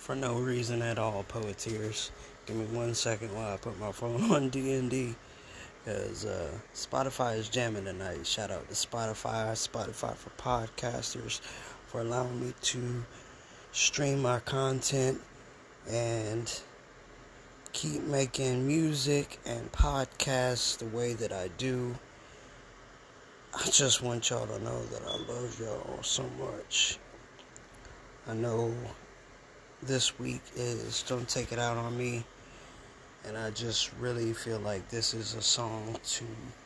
for no reason at all, Poeteers. Give me 1 second while I put my phone on D&D. Because Spotify is jamming tonight. Shout out to Spotify for podcasters, for allowing me to stream my content and keep making music and podcasts the way that I do. I just want y'all to know that I love y'all so much. I know this week is Don't Take It Out on Me, and I just really feel like this is a song to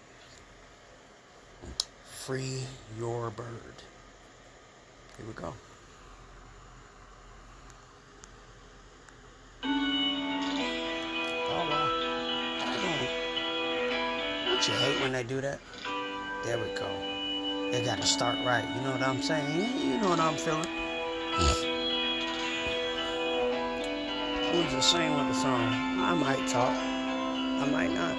free your bird. Here we go. Oh wow. Don't you hate when they do that? There we go. They gotta start right. You know what I'm saying? You know what I'm feeling. I'm just saying with the song. I might talk. I might not.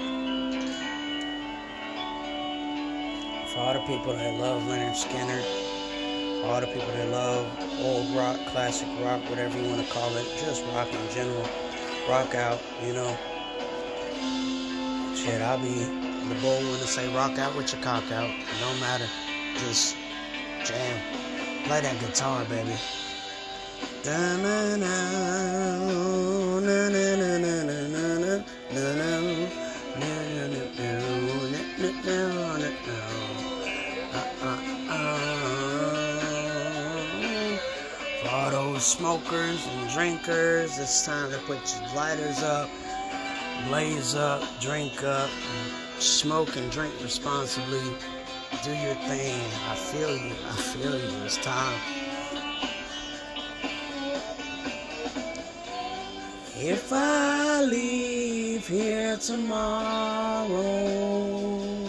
For all the people that love Leonard Skinner, for all the people that love old rock, classic rock, whatever you want to call it, just rock in general, rock out, you know. Shit, I'll be the bold one to say rock out with your cock out. It don't matter. Just jam. Play that guitar, baby. For all those smokers and drinkers, it's time to put your lighters up, blaze up, drink up, smoke and drink responsibly. Do your thing. I feel you. It's time. If I leave here tomorrow,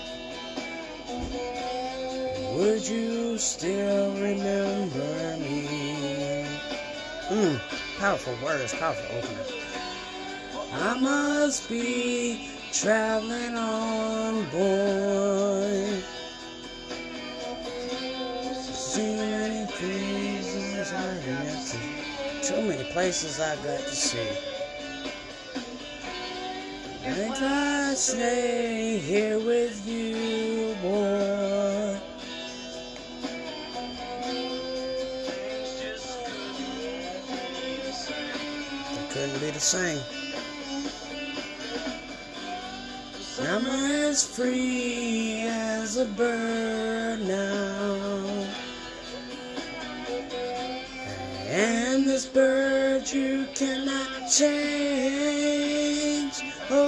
would you still remember me? Powerful words, powerful opener. I must be traveling on board. See many places I got to see. Too many places I got to see. And I stay here with you, boy. It couldn't be the same. I'm as free as a bird now, and this bird you cannot change.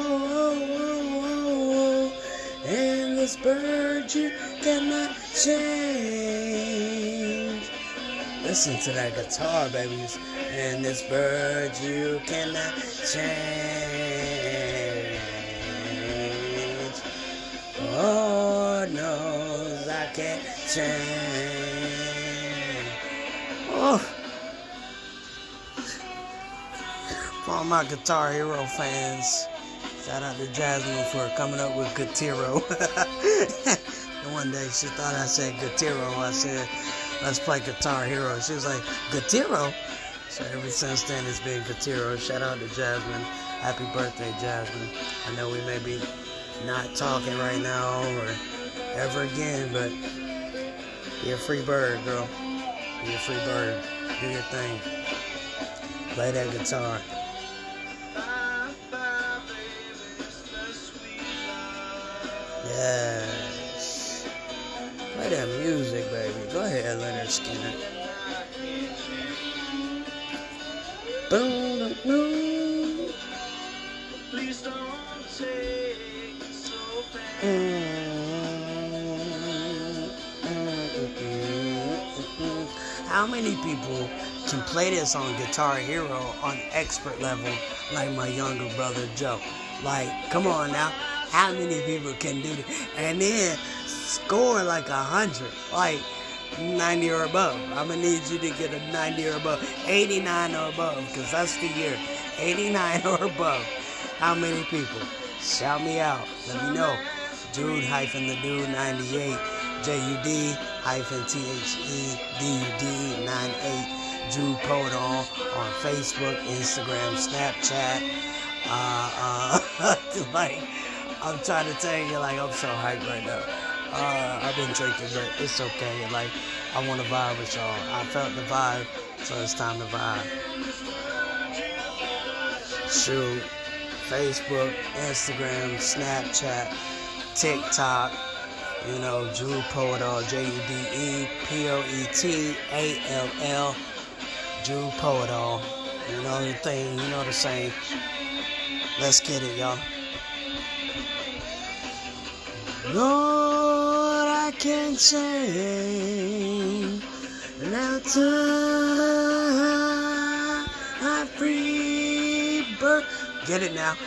Oh, and this bird you cannot change. Listen to that guitar, babies. And this bird you cannot change. Lord knows I can't change. Oh. For all my Guitar Hero fans, shout out to Jasmine for coming up with Guitar. And one day she thought I said Guitar. I said, let's play Guitar Hero. She was like, Guitar? So ever since then it's been Guitar. Shout out to Jasmine. Happy birthday, Jasmine. I know we may be not talking right now or ever again, but be a free bird, girl. Be a free bird. Do your thing. Play that guitar. Yes. Play that music, baby. Go ahead, Leonard Skinner. Boom, boom. Please don't take it so fast. How many people can play this on Guitar Hero on expert level like my younger brother Joe? Like, come on now. How many people can do that? And then score like 100, like 90 or above. I'm going to need you to get a 90 or above, 89 or above, because that's the year. 89 or above. How many people? Shout me out. Let me know. Jude-the-Dude98, JUD-THEDUD98. Drew Podol on Facebook, Instagram, Snapchat. Like, I'm trying to tell you, like, I'm so hyped right now. I've been drinking, but it's okay. Like, I want to vibe with y'all. I felt the vibe, so it's time to vibe. Shoot, Facebook, Instagram, Snapchat, TikTok, you know, Drew Poetall, JUDEPOETALL, Drew Poetall. You know the thing, you know the saying. Let's get it, y'all. Lord, I can say now time I free bird. Get it now.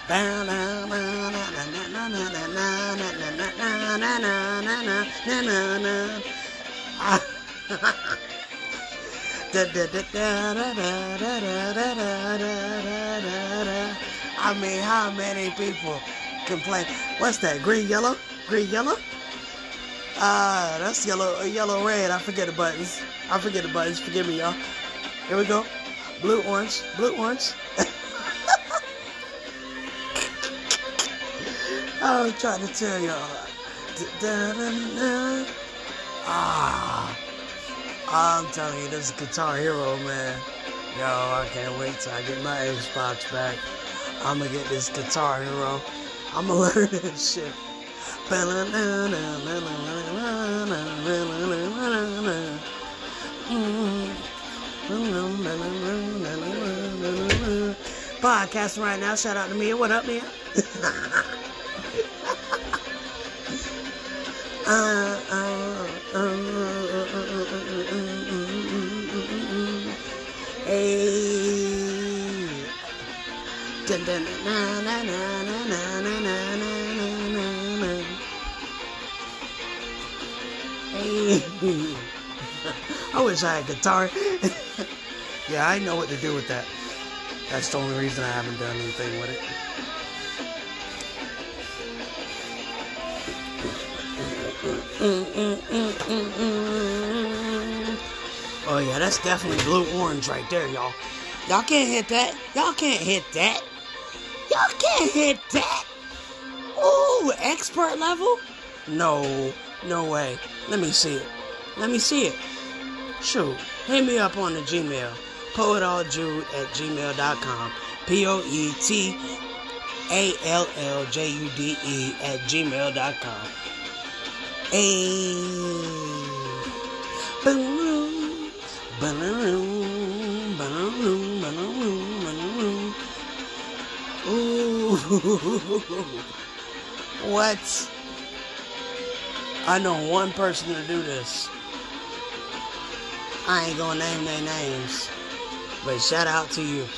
I mean, how many people complain? What's that? Green, yellow? Green, yellow? That's yellow, red. I forget the buttons. Forgive me, y'all. Here we go. Blue, orange. I was trying to tell y'all. I'm telling you, this is Guitar Hero, man. Yo, I can't wait till I get my Xbox back. I'm gonna get this Guitar Hero. I'm gonna learn this shit. Podcasting right now. Shout out to Mia. What up, Mia? I wish I had a guitar. Yeah, I know what to do with that. That's the only reason I haven't done anything with it. Oh yeah, that's definitely blue orange right there, y'all. Y'all can't hit that. Ooh, expert level? No way. Let me see it. Shoot, hit me up on the Gmail. poetalljude@gmail.com. POETALLJUDE@gmail.com. Ooh. What? I know one person to do this. I ain't gonna name their names, but shout out to you.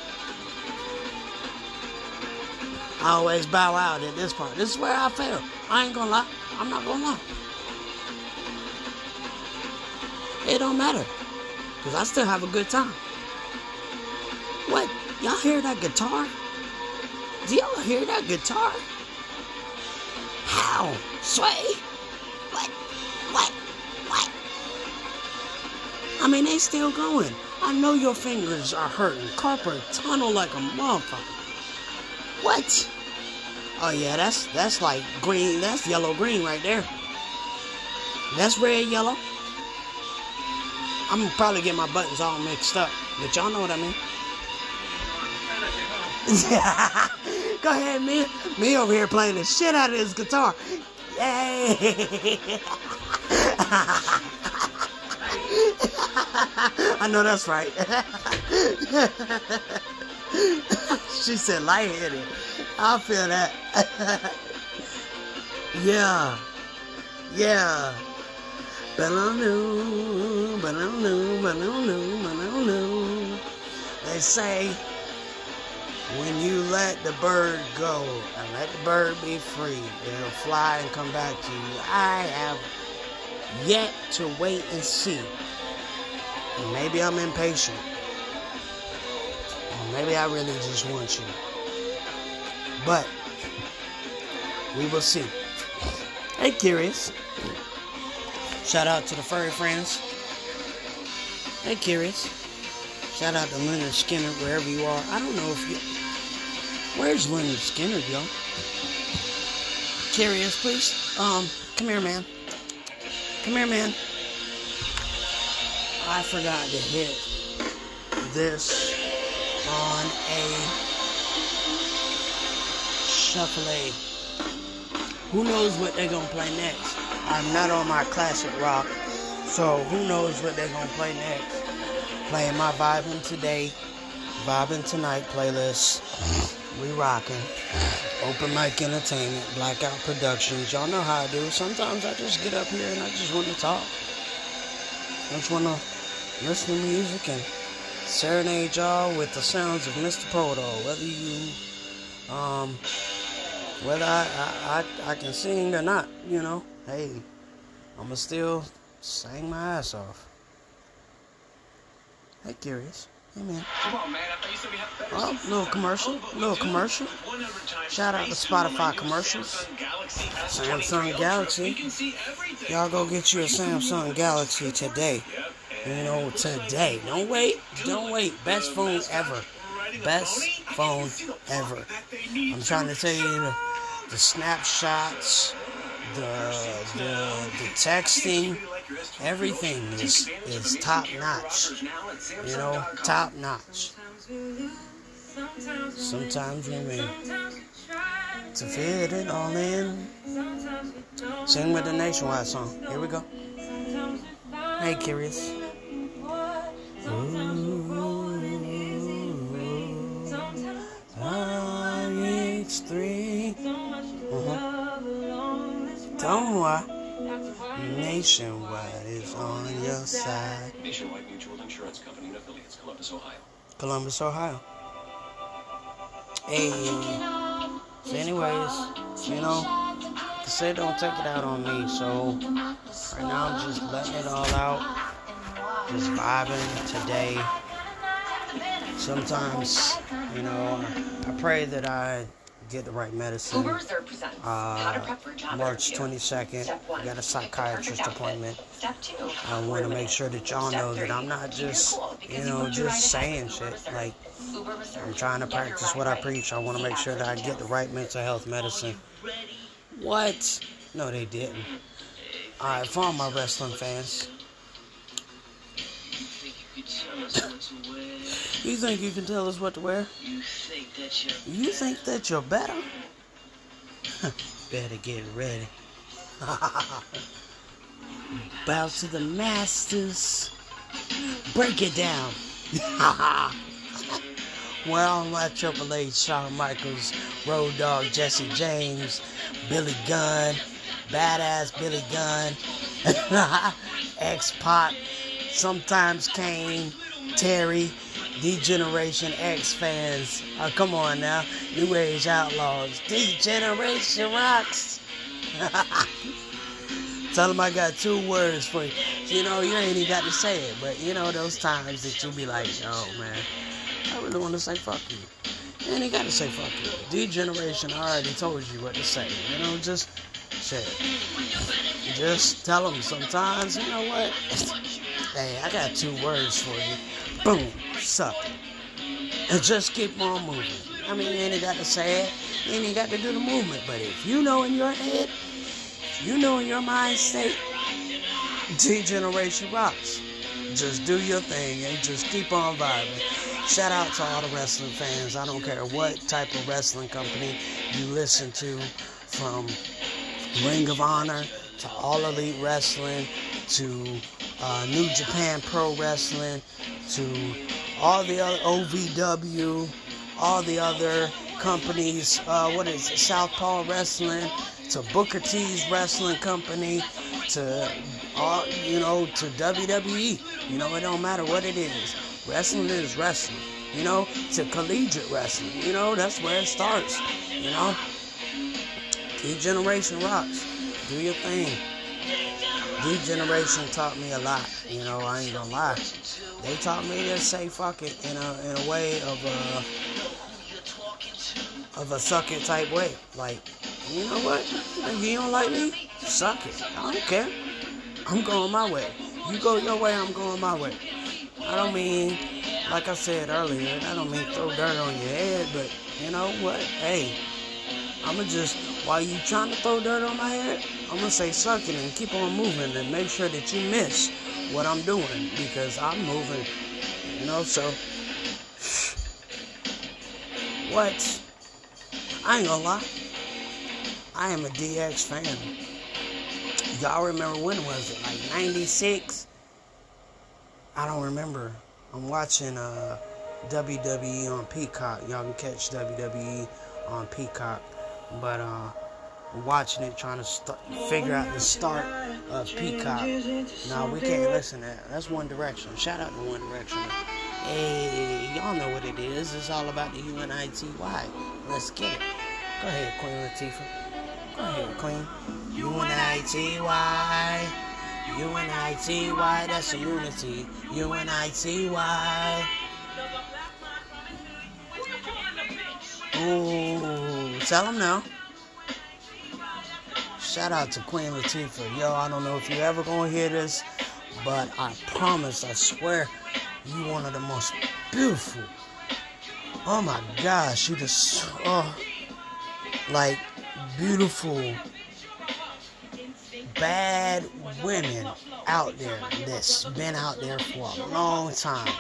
I always bow out at this part. This is where I fail. I ain't gonna lie. I'm not gonna lie. It don't matter, because I still have a good time. What? Y'all hear that guitar? Do y'all hear that guitar? How? Sway? What? I mean, they still going. I know your fingers are hurting. Carpal tunnel like a motherfucker. What? Oh yeah, that's like green. That's yellow green right there. That's red yellow. I'm gonna probably get my buttons all mixed up, but y'all know what I mean. Go ahead, me over here playing the shit out of this guitar. Yay! I know that's right. She said lightheaded. I feel that. Yeah. They say when you let the bird go and let the bird be free, it'll fly and come back to you. I have yet to wait and see. Maybe I'm impatient. Or maybe I really just want you. But we will see. Hey, Curious. Shout out to the furry friends. Hey, Curious. Shout out to Leonard Skinner, wherever you are. I don't know if you... Where's Leonard Skinner, y'all? Curious, please. Come here, man. Come here, man. I forgot to hit this on a shuffle. Who knows what they're gonna play next? I'm not on my classic rock, so who knows what they're gonna play next? Playing my Vibing Today, Vibing Tonight playlist. We rocking. Open Mic Entertainment, Blackout Productions. Y'all know how I do. Sometimes I just get up here and I just want to talk. I just want to listen to music and serenade y'all with the sounds of Mr. Poto. Whether you, whether I can sing or not, you know, hey, I'ma still sing my ass off. Hey, Curious. Hey, man. Come on, man. I thought you said we have better Little commercial. Shout out to Spotify commercials. Samsung Galaxy. Y'all go get you a Samsung Galaxy today. You know, today. Don't wait. Best phone ever. Best phone ever. I'm trying to tell you the snapshots, the texting, everything is top notch. You know, top notch. Sometimes we may to fit it all in. Sing with the Nationwide song. Here we go. Hey, Curious. RX3. Don't worry. Nationwide is on your side. Nationwide Mutual Insurance Company and affiliates, Columbus, Ohio. Columbus, Ohio. Hey. So anyways, you know, they say don't take it out on me. So right now I'm just letting it all out. Just vibing today. Sometimes, you know, I pray that I get the right medicine. March 22nd, I got a psychiatrist appointment. I want to make sure that y'all know that I'm not just, you know, just saying shit. Like, I'm trying to practice what I preach. I want to make sure that I get the right mental health medicine. What? No, they didn't. Alright, for all my wrestling fans. You think you can tell us what to wear? You think that you're better? Better get ready. Bow to the masters. Break it down. Well, my Triple H, Shawn Michaels, Road Dogg, Jesse James, Billy Gunn, Badass Billy Gunn, X-Pac, sometimes Kane, Terry, D-Generation X fans. Oh, come on now. New Age Outlaws. D-Generation rocks. Tell them I got 2 words for you. You know, you ain't even got to say it, but you know those times that you be like, oh man, I really want to say fuck you. You ain't got to say fuck you. D-Generation already told you what to say. You know, just shit. Just tell them sometimes, you know what? Hey, I got 2 words for you. Boom, suck it. And just keep on moving. I mean, you ain't got to say it. You ain't got to do the movement. But if you know in your head, if you know in your mind state, D-Generation rocks. Just do your thing and just keep on vibing. Shout out to all the wrestling fans. I don't care what type of wrestling company you listen to, from Ring of Honor to All Elite Wrestling to New Japan Pro Wrestling to all the other OVW, all the other companies, Southpaw Wrestling, to Booker T's Wrestling Company, to to WWE. You know, it don't matter what it is. Wrestling is wrestling. You know, to collegiate wrestling. You know, that's where it starts. You know, D-Generation rocks. Do your thing. D-Generation taught me a lot. You know, I ain't gonna lie. They taught me to say fuck it in a way of a suck it type way. Like, you know what? If you don't like me, suck it. I don't care. I'm going my way. You go your way, I'm going my way. I don't mean, like I said earlier, I don't mean throw dirt on your head, but you know what? Hey, I'ma just, while you trying to throw dirt on my head, I'm gonna say suck it and keep on moving and make sure that you miss what I'm doing, because I'm moving, you know, so what? I ain't gonna lie, I am a DX fan. Y'all remember, when was it, like 96? I don't remember. I'm watching WWE on Peacock. Y'all can catch WWE on Peacock, but I'm watching it, trying to figure out the start of Peacock. No, we can't listen to that. That's One Direction. Shout out to One Direction. Hey, y'all know what it is. It's all about the UNITY. Let's get it. Go ahead, Queen Latifah. Go ahead, Queen. UNITY. UNITY, that's a unity. UNITY. Ooh, tell them now. Shout out to Queen Latifah. Yo, I don't know if you ever gonna hear this, but I promise, I swear, you one of the most beautiful. Oh my gosh, you just, like, beautiful, bad women out there that's been out there for a long time.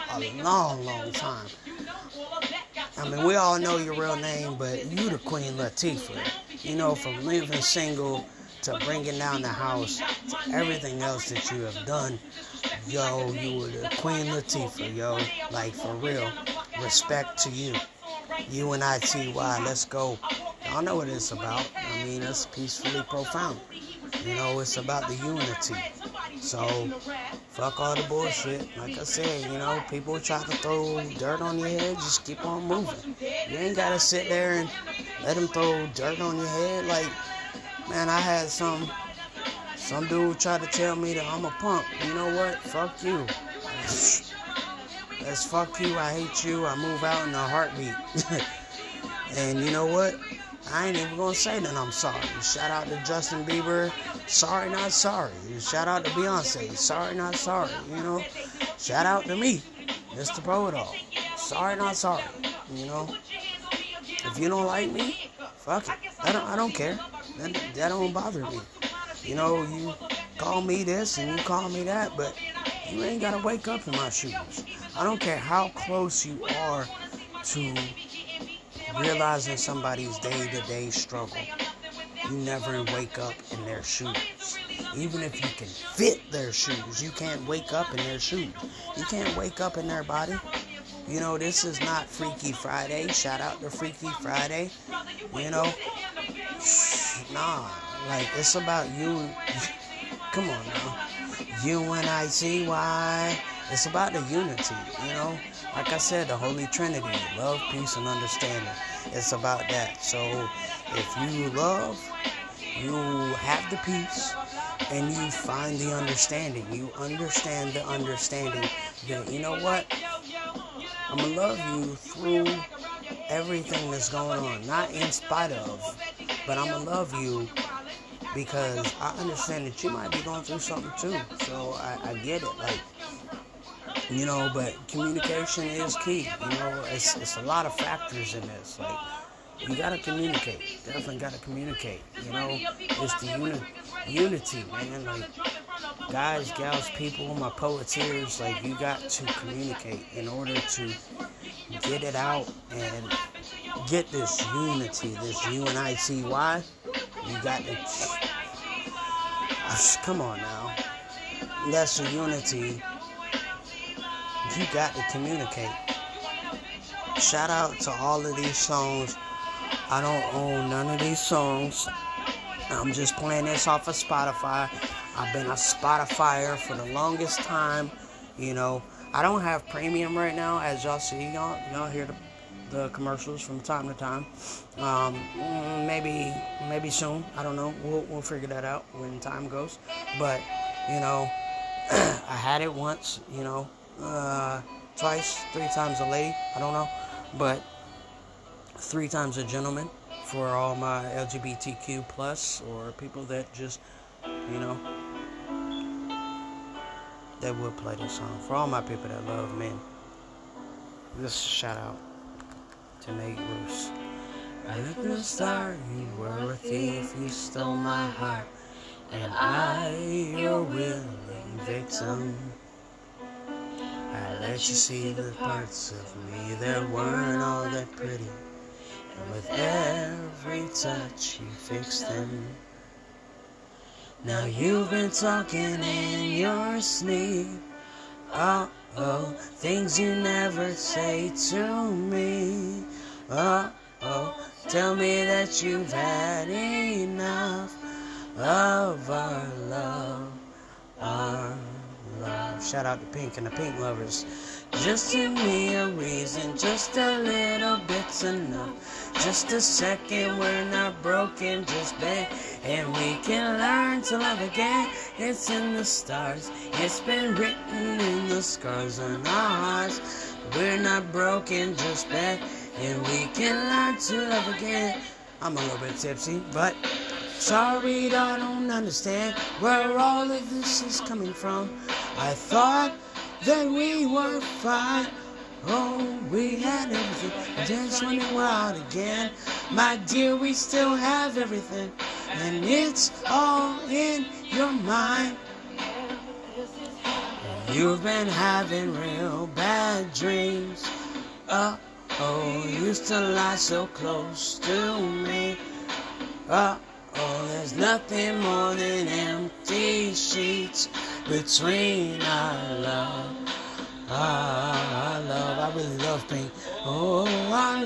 I mean, we all know your real name, but you the Queen Latifah. You know, from living single to bringing down the house to everything else that you have done. Yo, you were the Queen Latifah, yo. Like, for real. Respect to you. UNITY, let's go. Y'all know what it's about. I mean, it's peacefully profound. You know, it's about the unity. So, fuck all the bullshit. Like I said, you know, people try to throw dirt on your head, just keep on moving. You ain't gotta sit there and let them throw dirt on your head. Like, man, I had some dude try to tell me that I'm a punk. You know what? Fuck you. That's fuck you. I hate you. I move out in a heartbeat. And you know what? I ain't even gonna say that I'm sorry. Shout out to Justin Bieber. Sorry, not sorry. Shout out to Beyonce. Sorry, not sorry. You know? Shout out to me, Mr. Poet-All. Sorry, not sorry. You know? If you don't like me, fuck it. I don't care. That don't bother me. You know, you call me this and you call me that, but you ain't gotta wake up in my shoes. I don't care how close you are to realizing somebody's day-to-day struggle. You never wake up in their shoes. Even if you can fit their shoes, you can't wake up in their shoes. You can't wake up in their body. You know, this is not Freaky Friday. Shout out to Freaky Friday. You know, nah, like, it's about you. Come on now. UNITY. It's about the unity, you know. Like I said, the Holy Trinity, love, peace, and understanding. It's about that. So if you love, you have the peace, and you find the understanding. You understand the understanding that, you know what? I'm going to love you through everything that's going on. Not in spite of, but I'm going to love you because I understand that you might be going through something too. So I get it. Like, you know, but communication is key. You know, it's a lot of factors in this. Like, you gotta communicate. Definitely gotta communicate. You know, it's the unity, man. Like, guys, gals, people, my poeteers, like, you got to communicate in order to get it out and get this unity, this UNITY. You got to, come on now. That's a unity. You got to communicate. Shout out to all of these songs. I don't own none of these songs. I'm just playing this off of Spotify. I've been a Spotifyer for the longest time. You know, I don't have premium right now, as y'all see. Y'all hear the commercials from time to time. Maybe soon. I don't know. We'll figure that out when time goes. But, you know, I had it once, you know. Twice, 3 times a lady, I don't know, but 3 times a gentleman for all my LGBTQ plus or people that just, you know, that would play this song. For all my people that love men. This is a shout out to Nate Roos. Right at the start, you were a thief, you stole my heart, and I, your willing victim. I let you see the parts of me that weren't all that pretty, and with every touch you fixed them. Now you've been talking in your sleep, oh, things you never say to me, oh, tell me that you've had enough of our love, Shout out to Pink and the Pink Lovers. Just give me a reason, just a little bit's enough. Just a second, we're not broken, just beg, and we can learn to love again. It's in the stars, it's been written in the scars on our hearts. We're not broken, just beg, and we can learn to love again. I'm a little bit tipsy, but sorry, I don't understand where all of this is coming from. I thought that we were fine. Oh, we had everything. Just when we're out again, my dear, we still have everything, and it's all in your mind. You've been having real bad dreams. Used to lie so close to me. There's nothing more than empty sheets between our love. I really love Pink. Oh, our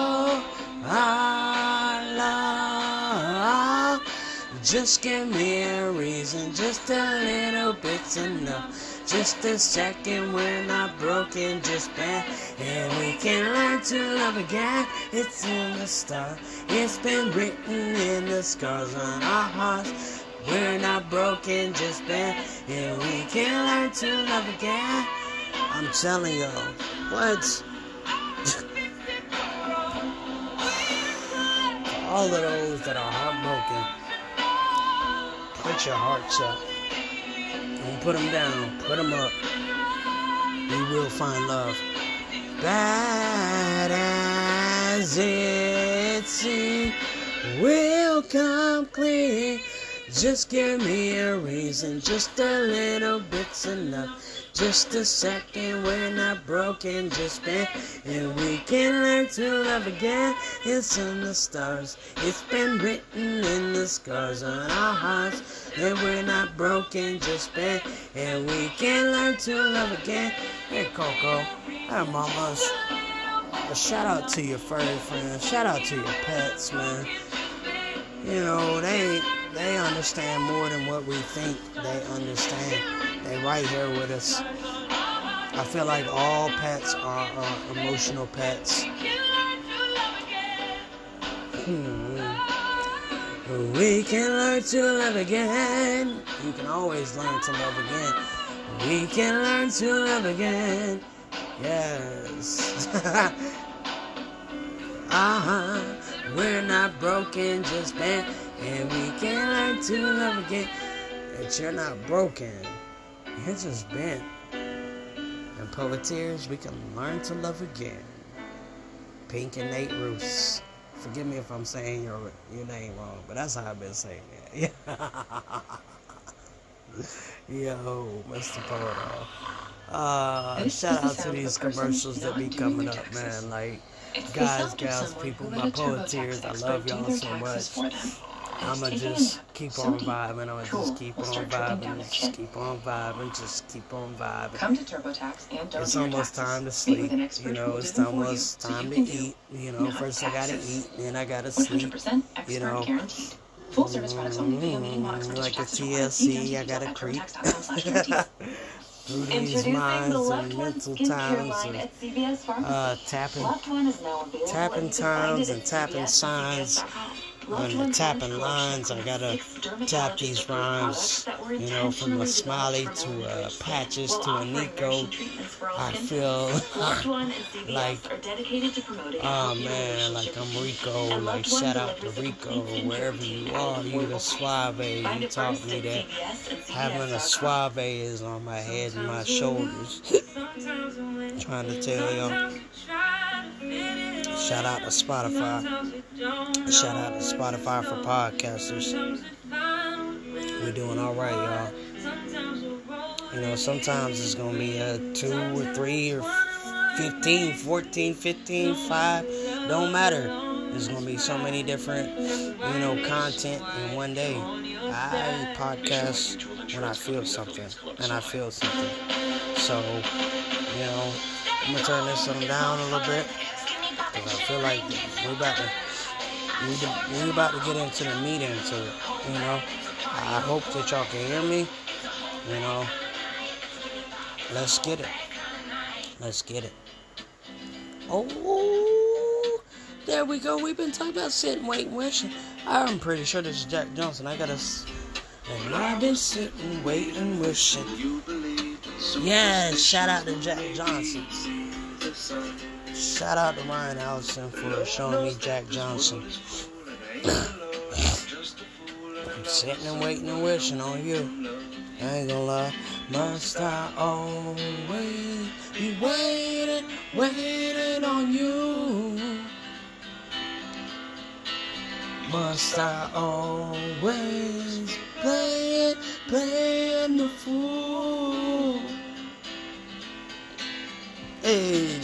love. Just give me a reason, just a little bit's enough. Just a second, we're not broken, just bad, and we can learn to love again. It's in the stars, it's been written in the scars on our hearts. We're not broken, just bad, and we can learn to love again. I'm telling y'all, what? For all of those that are heartbroken, put your hearts up. Don't put them down, put them up. We will find love. Bad as it seems, will come clear. Just give me a reason, just a little bit's enough. Just a second, we're not broken, just bent, and we can learn to love again. It's in the stars, it's been written in the scars on our hearts. And we're not broken, just bent, and we can learn to love again. Hey Coco, hey mamas, a shout out to your furry friends, shout out to your pets, man. You know, they understand more than what we think they understand. They right here with us. I feel like all pets are emotional pets. We can learn to love again. You can always learn to love again. We can learn to love again. Yes. We're not broken, just bent, and we can learn to love again. That you're not broken, you're just bent. And Poeteers, we can learn to love again. Pink and Nate Roos. Forgive me if I'm saying your name wrong, but that's how I've been saying it. Yo, Mr. Poet. Shout out to these commercials that be coming up, man. Like, guys, gals, people, my Poeteers, I love y'all so much. I'ma just keep on vibing, just keep on vibing, just keep on vibing. Come to TurboTax and it's almost time to sleep, you know, it's almost time to eat, you know, first I gotta eat, then I gotta sleep, you know, full service products only via meeting box like a TLC, I gotta creep through these minds and mental times of tapping times and tapping signs. on the tapping lines. I gotta tap these rhymes, you know, from a Smiley to Patches to a Nico. I feel like, oh man, like I'm Rico. Like, shout out to Rico, wherever you are. You the suave. You taught me that having a suave is on my head and my shoulders. Trying to tell y'all. Shout out to Spotify. Shout out to Spotify for podcasters. We're doing alright, y'all. You know, sometimes it's going to be 2 or 3 or 15, 14, 15, 5. Don't matter. There's going to be so many different, you know, content in one day. I podcast when I feel something. And I feel something. So, you know, I'm going to turn this one down a little bit. Because I feel like we're about to get into the meat into it, you know. I hope that y'all can hear me, you know. Let's get it. Let's get it. Oh, there we go. We've been talking about sitting, waiting, wishing. I'm pretty sure this is Jack Johnson. And I've been sitting, waiting, wishing. Yeah, shout out to Jack Johnson. Shout out to Ryan Allison for showing me Jack Johnson. I'm sitting and waiting and wishing on you. I ain't gonna lie. Must I always be waiting on you? Must I always playing the fool? Hey.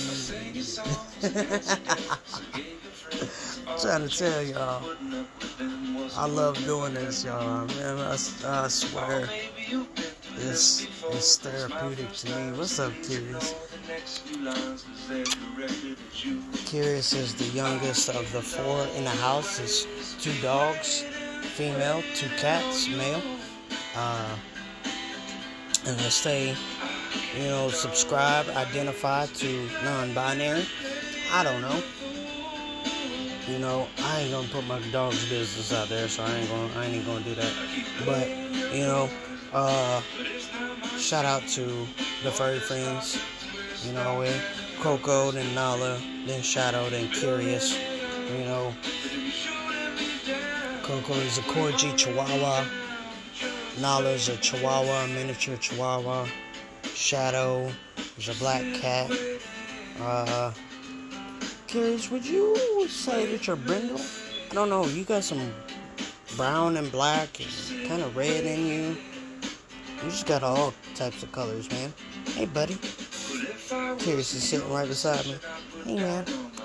I'm trying to tell y'all, I love doing this, y'all. Man, I swear, it's therapeutic to me. What's up, Curious? Curious is the youngest of the 4 in the house. It's 2 dogs, female, 2 cats, male. And they stay, you know, subscribe, identify to non-binary. I don't know. You know, I ain't gonna put my dog's business out there, so I ain't gonna do that. But, you know, shout out to the furry friends. You know, with Coco, then Nala, then Shadow, then Curious. You know, Coco is a Corgi Chihuahua. Nala is a Chihuahua, miniature Chihuahua. Shadow is a black cat. Curious, would you say that you're brindle? I don't know. You got some brown and black and kind of red in you. You just got all types of colors, man. Hey, buddy. Curious is sitting right beside me. Hey, man.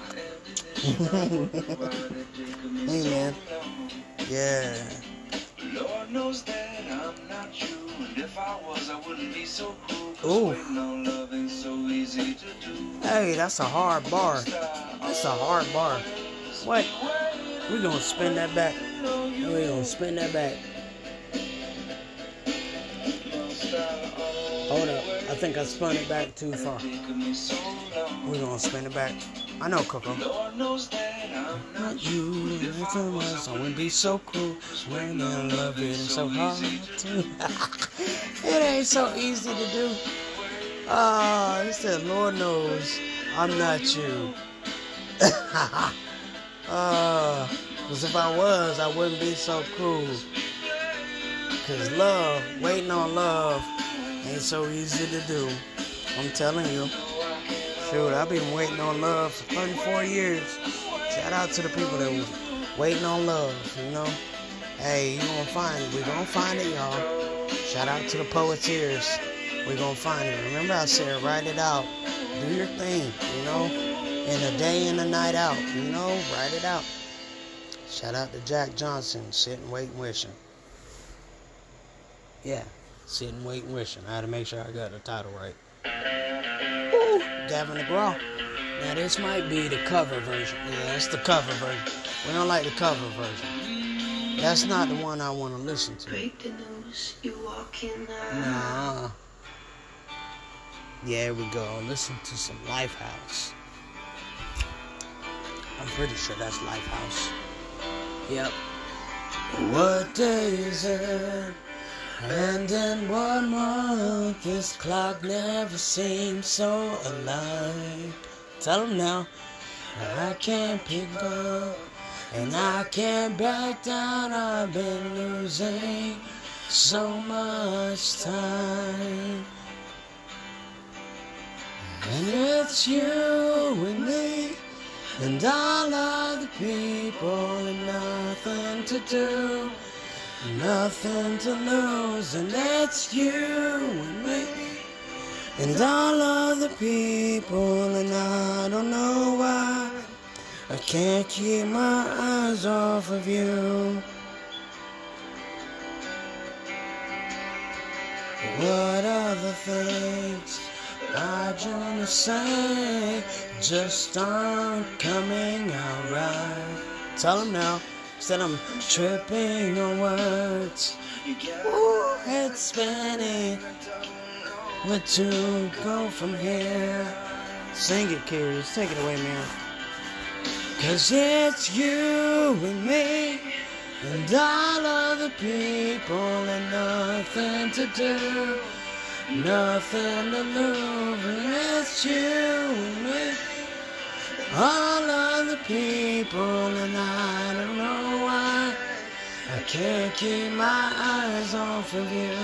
Hey, man. Yeah. Lord knows that I'm not you, and if I was, I wouldn't be so cool. Ooh. Hey, that's a hard bar. That's a hard bar. What? We're gonna spin that back. We're gonna spin that back. Hold up. I think I spun it back too far. We're gonna spin it back. I know, Coco. Not you, if I was, I wouldn't be so cool. When I love it, it's so hard to. It ain't so easy to do. He said, Lord knows I'm not you. Because if I was, I wouldn't be so cool. Because love, waiting on love, ain't so easy to do. I'm telling you. Shoot, I've been waiting on love for 34 years. Shout out to the people that were waiting on love, you know. Hey, you gonna find it. We gonna find it, y'all. Shout out to the poeteers. We gonna find it. Remember I said, write it out. Do your thing, you know. In a day and a night out, you know. Write it out. Shout out to Jack Johnson, sitting, waiting, wishing. Yeah, sitting, waiting, wishing. I had to make sure I got the title right. Ooh, Gavin DeGraw. Now this might be the cover version. Yeah, it's the cover version. We don't like the cover version. That's not the one I want to listen to. Break the news, you walk in the Nah. Yeah, here we go. Listen to some Lifehouse. I'm pretty sure that's Lifehouse. Yep. What day is it? And in what month? This clock never seems so alive. Tell them now. I can't pick up, and I can't back down. I've been losing so much time. And it's you and me, and all other people, and nothing to do, nothing to lose. And it's you and me, and all other people, and I don't know why I can't keep my eyes off of you. What other things I wanna say just aren't coming out right? Tell them now, instead I'm tripping on words. Ooh, head spinning. Where to go from here? Sing it, Curious. Take it away, man. 'Cause it's you and me, and all other people, and nothing to do, nothing to lose. And it's you and me, all other people, and I don't know why I can't keep my eyes off of you.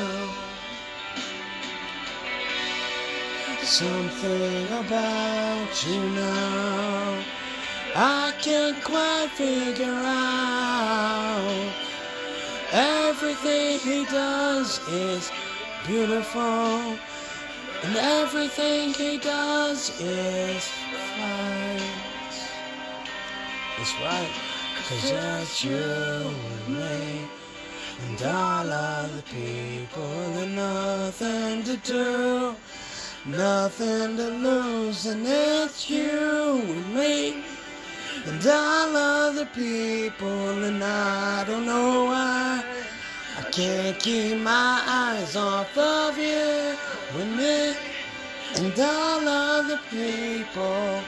Something about you now I can't quite figure out. Everything he does is beautiful, and everything he does is right. It's right, 'cause that's you and me, and all other people, and nothing to do, nothing to lose. And it's you and me, and all other people, and I don't know why I can't keep my eyes off of you and me, and all other people.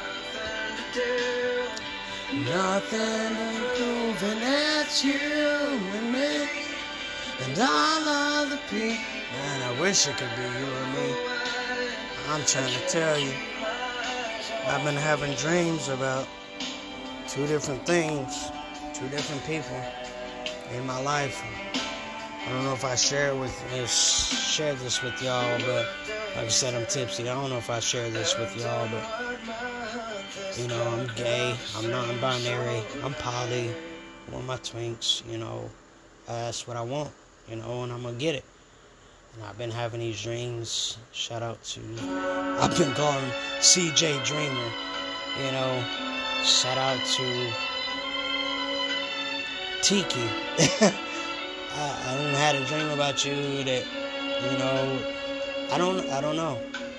Nothing to prove, and it's you and me, and all other people. Man, I wish it could be you and me. I'm trying to tell you, I've been having dreams about two different things, two different people in my life. I don't know if I share this with y'all, but like I said, I'm tipsy. I don't know if I share this with y'all, but you know, I'm gay, I'm non-binary, I'm poly, I want my twinks, you know, that's what I want, you know, and I'm gonna get it. And I've been having these dreams. Shout out to, I've been calling CJ Dreamer, you know. Shout out to Tiki. I done had a dream about you that, you know, I don't know.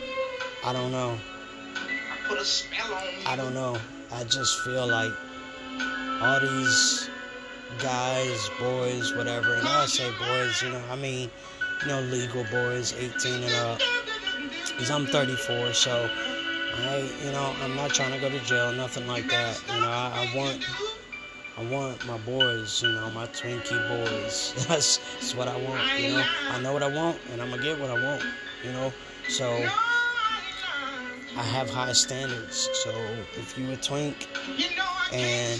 I don't know. I just feel like all these guys, boys, whatever, and I say boys, you know, I mean, you know, legal boys, 18 and up, because I'm 34, so I'm not trying to go to jail, nothing like that. You know, I want my boys, you know, my Twinkie boys. That's what I want, you know. I know what I want, and I'm gonna get what I want, you know. So I have high standards. So if you a twink and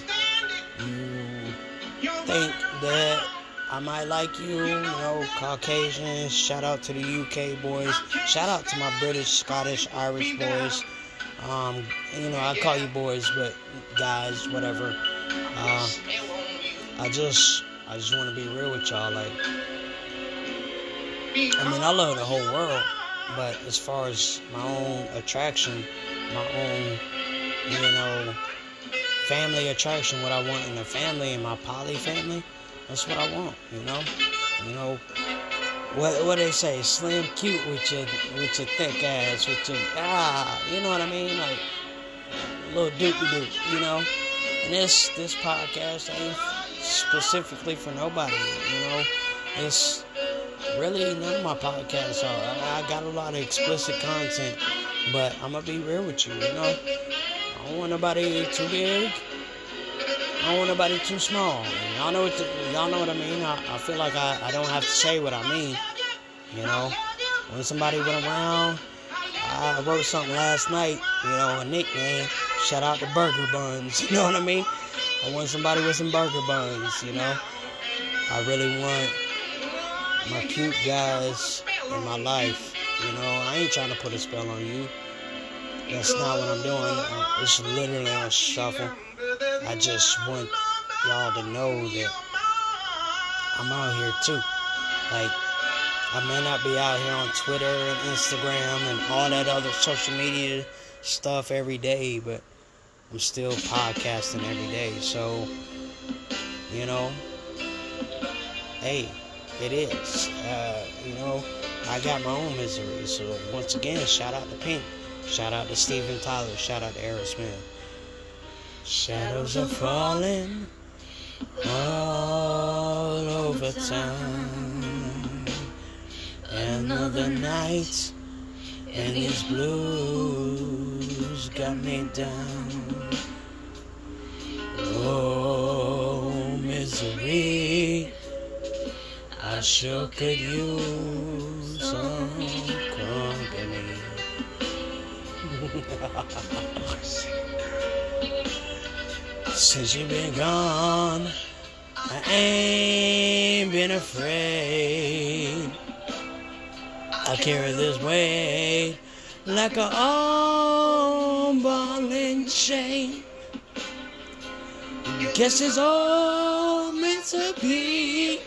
you think that I might like you, you know, Caucasians, shout out to the UK boys, shout out to my British, Scottish, Irish boys. You know, I call you boys, but guys, whatever. I just want to be real with y'all. Like, I mean, I love the whole world, but as far as my own attraction, my own, you know, family attraction, what I want in a family, in my poly family, that's what I want, you know. You know, what they say, slim, cute with your thick ass, with your, you know what I mean, like, a little doopy-doop, you know. And this podcast ain't specifically for nobody, you know. It's really none of my podcasts are. I got a lot of explicit content, but I'm gonna be real with you, you know. I don't want nobody too big. I don't want nobody too small. And y'all know what I mean. I feel like I don't have to say what I mean. You know, when somebody went around, I wrote something last night. You know, a nickname. Shout out to Burger Buns. You know what I mean? I want somebody with some burger buns. You know, I really want my cute guys in my life. You know, I ain't trying to put a spell on you. That's not what I'm doing. It's literally on shuffle. I just want y'all to know that I'm out here too. Like, I may not be out here on Twitter and Instagram and all that other social media stuff every day, but I'm still podcasting every day. So, you know, hey, it is. You know, I got my own misery. So, once again, shout out to Pink. Shout out to Steven Tyler. Shout out to Aerosmith. Shadows are falling all over town. Another night and these blues got me down. Oh, misery, I sure could use some company. Since you've been gone, I ain't been afraid. I carry this weight like a old ball and chain. Guess it's all meant to be.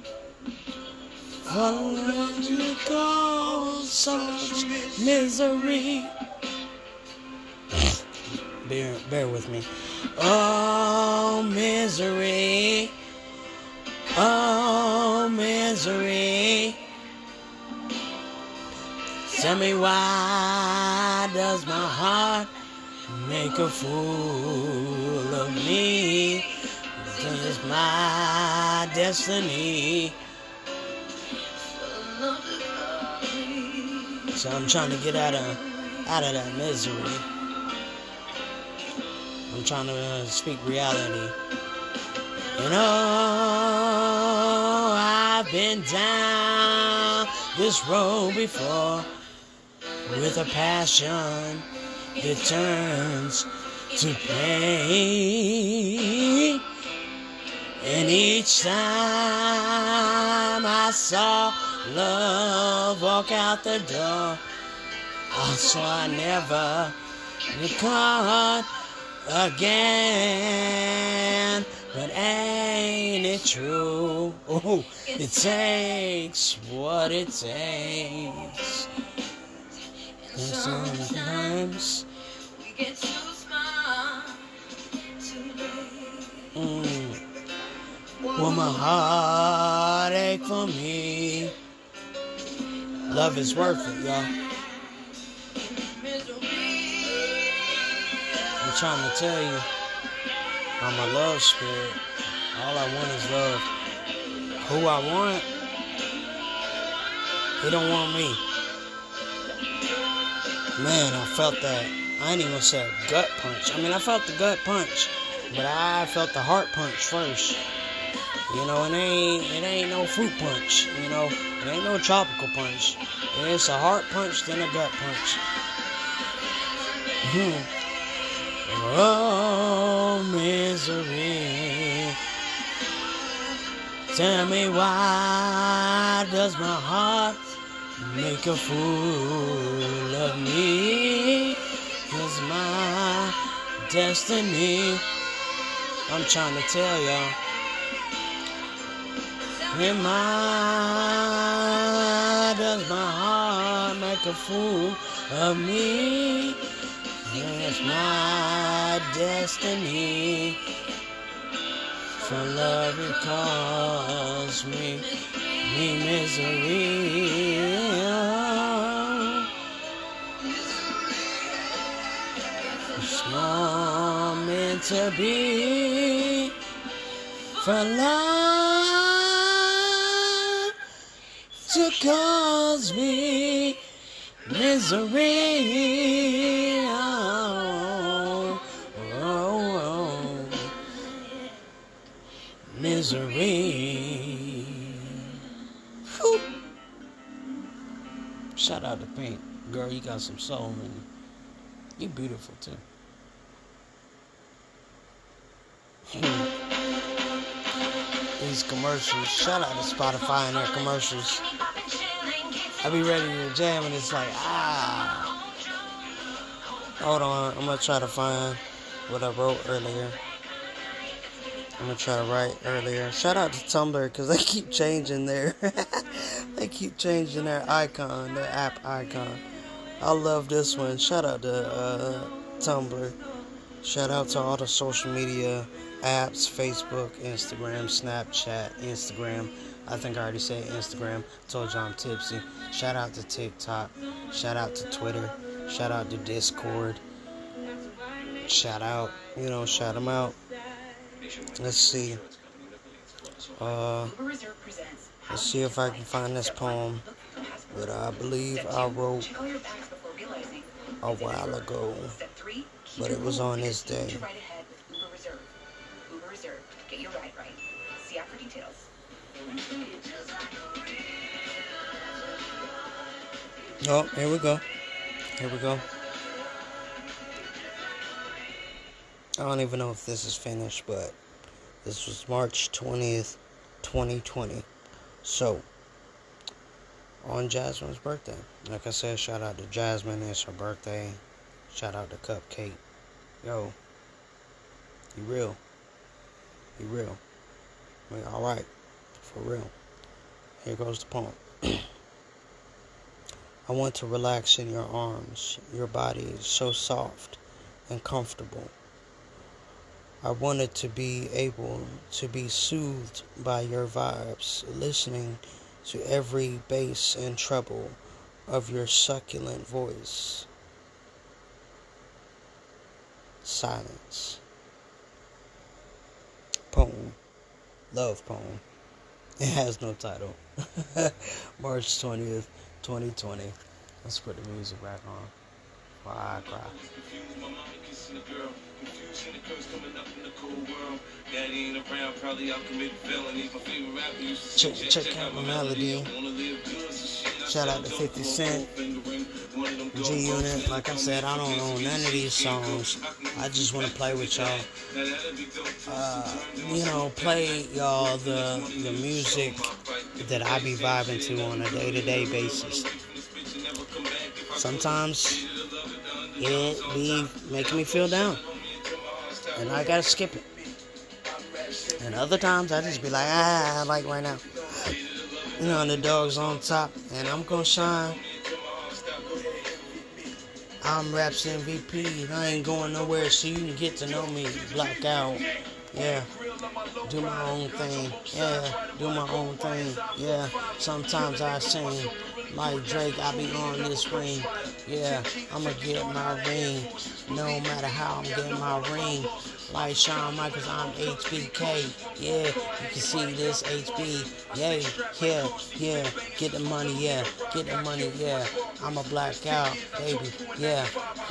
For love to cause such misery. Bear with me. Oh, misery. Oh, misery. Tell me, why does my heart make a fool of me? This is my destiny. So I'm trying to get out of that misery. I'm trying to speak reality. You know, I've been down this road before with a passion that turns to pain. And each time I saw love walk out the door, I saw I never be caught again. But ain't it true? Oh, it takes what it takes. And sometimes we get too smart today. Will my heart ache for me? Love is worth it, y'all. I'm trying to tell you, I'm a love spirit. All I want is love. Who I want, he don't want me. Man, I felt that. I ain't even gonna say a gut punch. I mean, I felt the gut punch, but I felt the heart punch first. You know, it ain't no fruit punch. You know, it ain't no tropical punch. It's a heart punch, then a gut punch. Oh, misery. Tell me, why does my heart make a fool of me? It's my destiny. I'm trying to tell y'all. And why does my heart make a fool of me? It's my destiny. For love it caused me misery. It's not meant to be. For love to cause me misery. Oh, oh, oh. misery. Whew. Shout out to Pink. Girl, you got some soul in you. You beautiful too. These commercials. Shout out to Spotify and their commercials. I be ready to jam and it's like, Hold on, I'm gonna try to find what I wrote earlier. I'm gonna try to write earlier. Shout out to Tumblr because they keep changing their icon, their app icon. I love this one. Shout out to Tumblr. Shout out to all the social media apps, Facebook, Instagram, Snapchat, Instagram. I think I already said Instagram. Told you I'm tipsy. Shout out to TikTok. Shout out to Twitter. Shout out to Discord. Shout out, shout them out. Let's see. Let's see if I can find this poem that I believe I wrote a while ago. But it was on this day. Get your ride right. See app for details. Oh, here we go. I don't even know if this is finished, but this was March 20th, 2020. So, on Jasmine's birthday. Like I said, shout out to Jasmine. It's her birthday. Shout out to Cupcake. Yo, you real. We alright. For real. Here goes the poem. I want to relax in your arms. Your body is so soft and comfortable. I wanted to be able to be soothed by your vibes, listening to every bass and treble of your succulent voice. Silence. Poem. Love poem. It has no title. March 20th, 2020. Let's put the music back on. While I cry. Check out my melody. Shout out to 50 Cent, G Unit. Like I said, I don't know none of these songs. I just want to play with y'all. Play y'all the music that I be vibing to on a day-to-day basis. Sometimes it be making me feel down, and I gotta skip it. And other times I just be like, like right now. The dog's on top, and I'm gonna shine. I'm Raps MVP, and I ain't going nowhere, so you can get to know me. Black out, yeah. Do my own thing, yeah. Do my own thing, yeah. Sometimes I sing like Drake. I be on this ring, yeah. I'ma get my ring, no matter how I'm getting my ring. Like Shawn Michaels, I'm HBK, yeah. You can see this HB, yeah. Get the money, yeah. Get the money, yeah. I'm a black out, baby, yeah.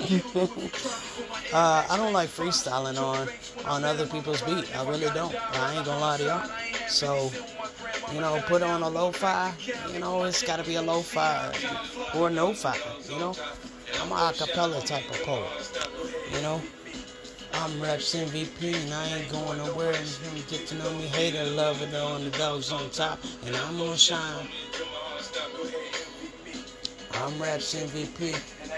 I don't like freestyling on other people's beat. I really don't. I ain't gonna lie to y'all. So, put on a lo-fi. It's gotta be a lo-fi or no-fi. I'm a acapella type of poet. I'm Raps MVP, and I ain't going nowhere. And you can get to know me, hate it, love it, on the dogs on top, and I'm gonna shine. I'm Raps MVP.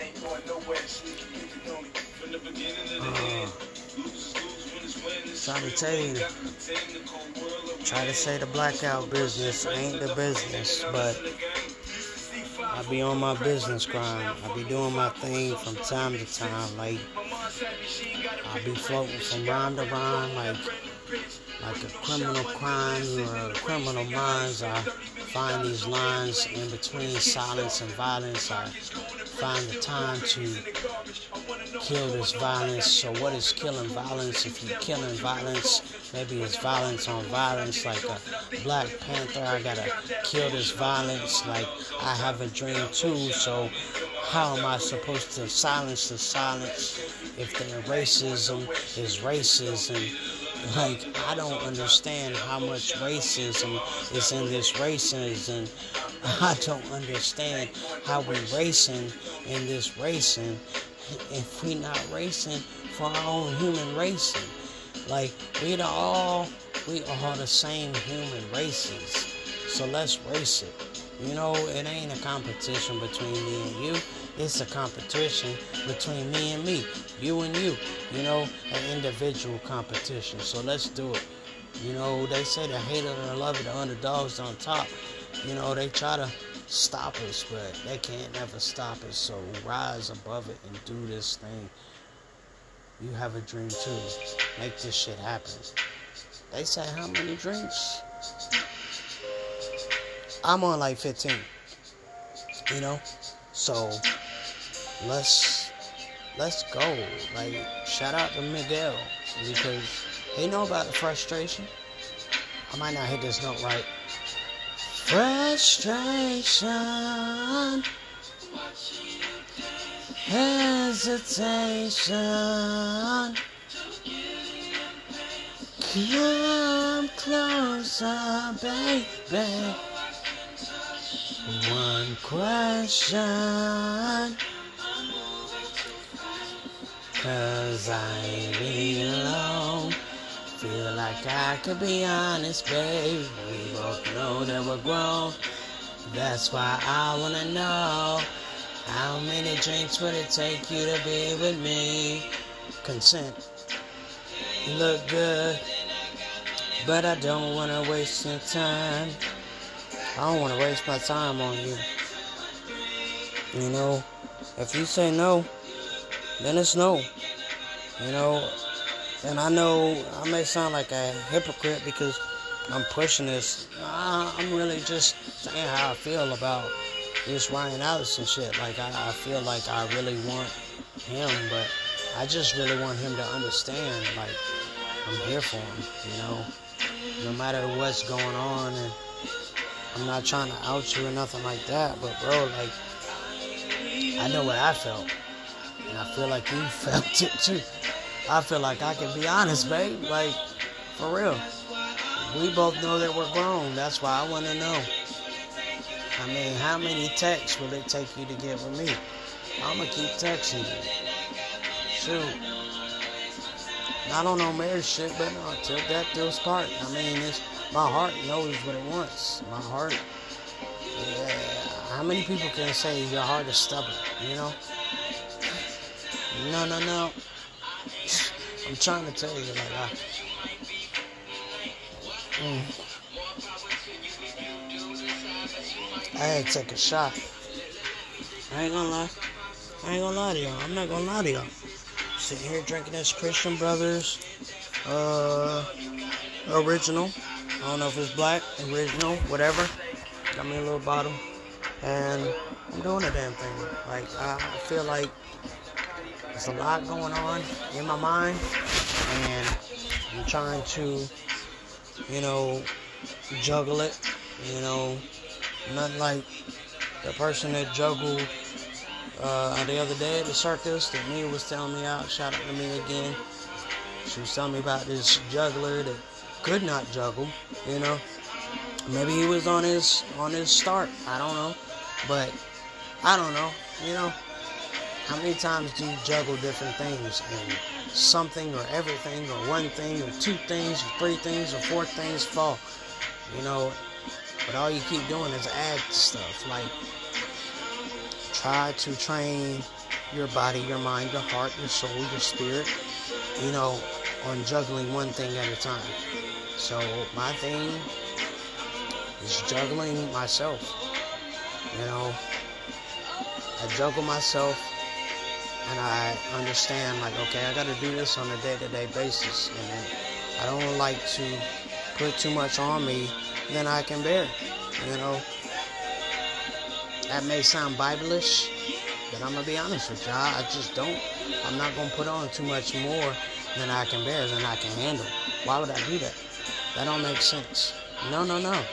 Trying to tell you, try to say the blackout business ain't the business, but I be on my business grind. I be doing my thing from time to time, like I be floating from rhyme to rhyme, like a criminal crime or criminal minds. I find these lines in between silence and violence. I find the time to kill this violence. So what is killing violence? If you're killing violence, maybe it's violence on violence. Like a Black Panther, I gotta kill this violence. Like I have a dream too, so how am I supposed to silence the silence if the racism is racist and Like, I don't understand how much racism is in this races, and I don't understand how we racing in this racing if we not racing for our own human racing. Like, we are the same human races, so let's race it. You know, it ain't a competition between me and you. It's a competition between me and me, you and you. You know, an individual competition. So let's do it. You know, they say the hater and the love of the underdogs on top. You know, they try to stop us, but they can't never stop us. So rise above it and do this thing. You have a dream too. Make this shit happen. They say how many drinks? I'm on like 15. You know? So let's go. Like, shout out to Miguel, because he know about the frustration. I might not hit this note right. Frustration, hesitation, come closer, baby. One question, 'cause I ain't really alone. Feel like I could be honest, babe. We both know that we're grown. That's why I wanna know, how many drinks would it take you to be with me? Consent. You look good, but I don't wanna waste your time. I don't want to waste my time on you. You know, if you say no, then it's no. You know, and I know I may sound like a hypocrite because I'm pushing this. I'm really just saying how I feel about this Ryan Allison shit. Like, I feel like I really want him, but I just really want him to understand, like, I'm here for him, you know, no matter what's going on. And I'm not trying to out you or nothing like that, but bro, like, I know what I felt, and I feel like you felt it too. I feel like I can be honest, babe, like, for real. We both know that we're grown. That's why I want to know. I mean, how many texts will it take you to get with me? I'm going to keep texting you. Shoot. Not on no marriage shit, but no, till death do us part. I mean, my heart knows what it wants. My heart, yeah. How many people can say your heart is stubborn, you know? No. I'm trying to tell you, like, I had to take a shot. I ain't gonna lie to y'all. I'm not gonna lie to y'all. Sitting here drinking this Christian Brothers original. I don't know if it's black, original, whatever. Got me a little bottle. And I'm doing a damn thing. Like, I feel like there's a lot going on in my mind. And I'm trying to, you know, juggle it. You know, not like the person that juggled the other day at the circus that Mia was telling me out. Shout out to me again. She was telling me about this juggler that could not juggle, you know. Maybe he was on his start. I don't know. But I don't know, you know. How many times do you juggle different things and something or everything or one thing or two things or three things or four things fall, you know? But all you keep doing is add stuff. Like, try to train your body, your mind, your heart, your soul, your spirit, you know, on juggling one thing at a time. So my thing is juggling myself. You know, I juggle myself, and I understand, like, okay, I got to do this on a day-to-day basis, and then I don't like to put too much on me than I can bear. You know, that may sound Bible-ish, but I'm gonna be honest with y'all. I just don't. I'm not gonna put on too much more than I can bear, than I can handle. Why would I do that? That don't make sense. No.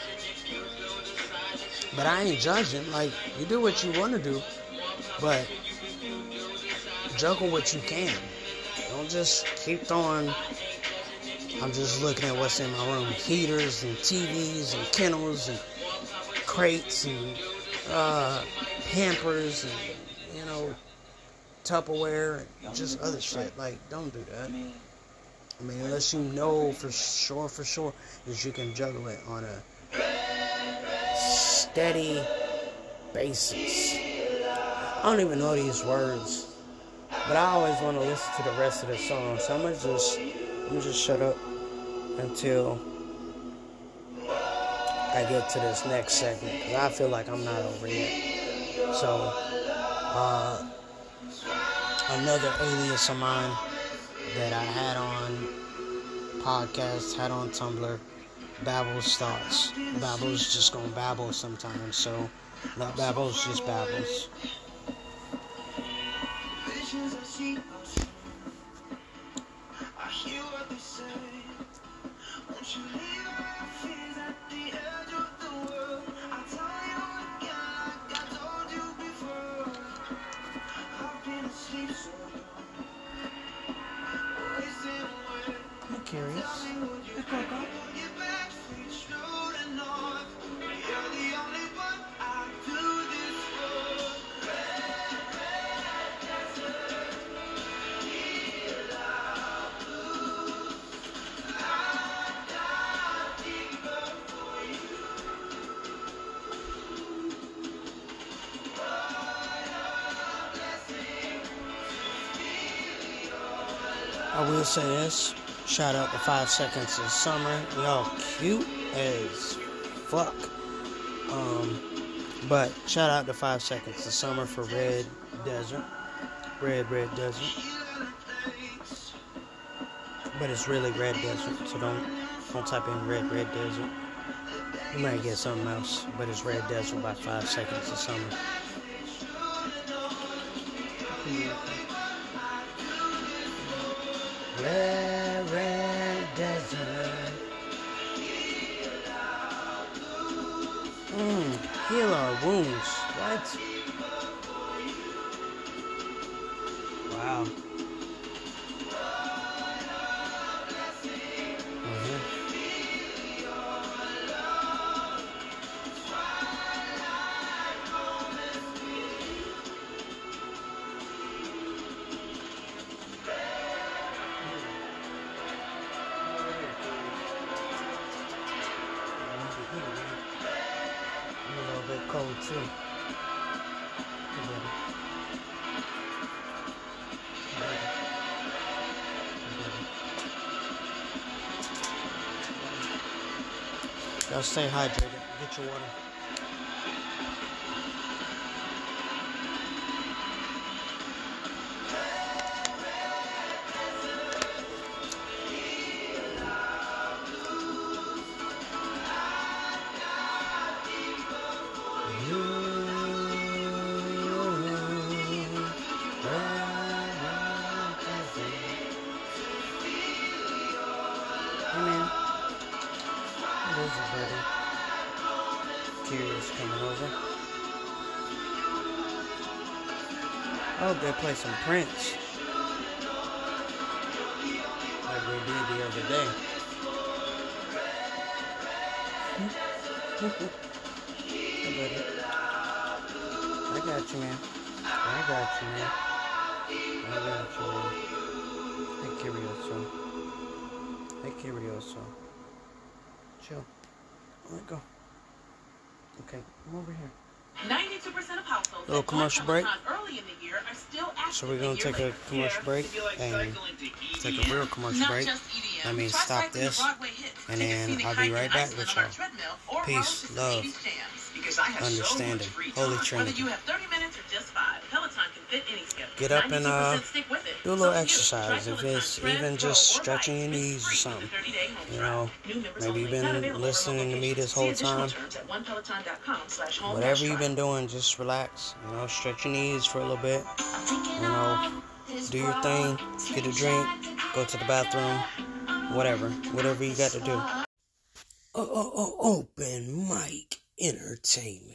But I ain't judging. Like, you do what you want to do, but juggle what you can. Don't just keep throwing I'm just looking at what's in my room. Heaters and TVs and kennels and crates and hampers and, Tupperware and just other shit. Like, don't do that. I mean, unless you know for sure that you can juggle it on a steady basis. I don't even know these words, but I always want to listen to the rest of the song. So I'm gonna just shut up until I get to this next segment, because I feel like I'm not over yet. So, another alias of mine that I had on podcast, had on Tumblr, Babbles Thoughts. Babbles just gonna babble sometimes, so not Babbles, just Babbles. I'm curious. I will say this. Shout out to 5 Seconds of Summer. Y'all cute as fuck. But shout out to 5 Seconds of Summer for Red Desert. Red Desert. But it's really Red Desert, so don't type in Red Desert. You might get something else, but it's Red Desert by 5 Seconds of Summer. Red Desert. Heal our wounds. What? Wow. I'm a little bit cold too. Y'all stay hydrated. Get your water. Tears coming over. I hope they play some Prince like they did the other day. I got you, man. I got you, man. Hey, Kirioso. Chill. Let it go. Okay, come over here. 92% of households little commercial break. Early in the year are still So we're going to take a commercial break and take a real commercial break. Let me stop this, and then I'll be right back with y'all. Peace, love, understanding, Holy Trinity. Get up and do a little exercise. If it's even just stretching your knees or something. Maybe you've been listening to me this whole time. Whatever you've been doing, just relax. Stretch your knees for a little bit. Do your thing. Get a drink. Go to the bathroom. Whatever you got to do. Open mic entertainment.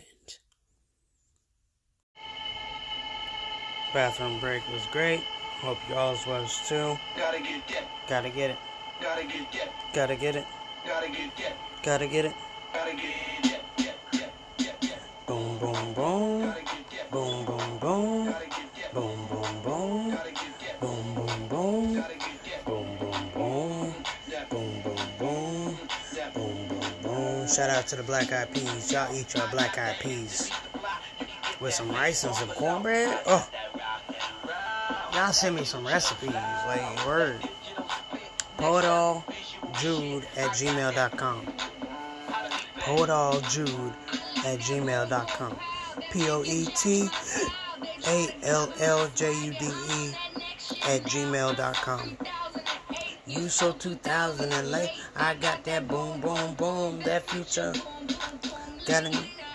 Bathroom break was great. Hope y'all's was too. Gotta get it. Gotta get that. Gotta get it. Gotta get that. Gotta get it. Gotta get that. Boom, boom, boom. Gotta get that. Boom, boom, boom. Gotta get that. Boom, boom, boom. Gotta get that. Boom, boom, boom. Gotta get that. Boom, boom, boom. Boom, boom, boom. Boom, boom, boom. Shout out to the Black Eyed Peas. Y'all eat your Black Eyed Peas with some rice and some cornbread. Oh, y'all send me some recipes. Like, word. poetalljude@gmail.com. poetalljude@gmail.com. poetalljude@gmail.com. You so 2000 and late. I got that boom, boom, boom. That future. Gotta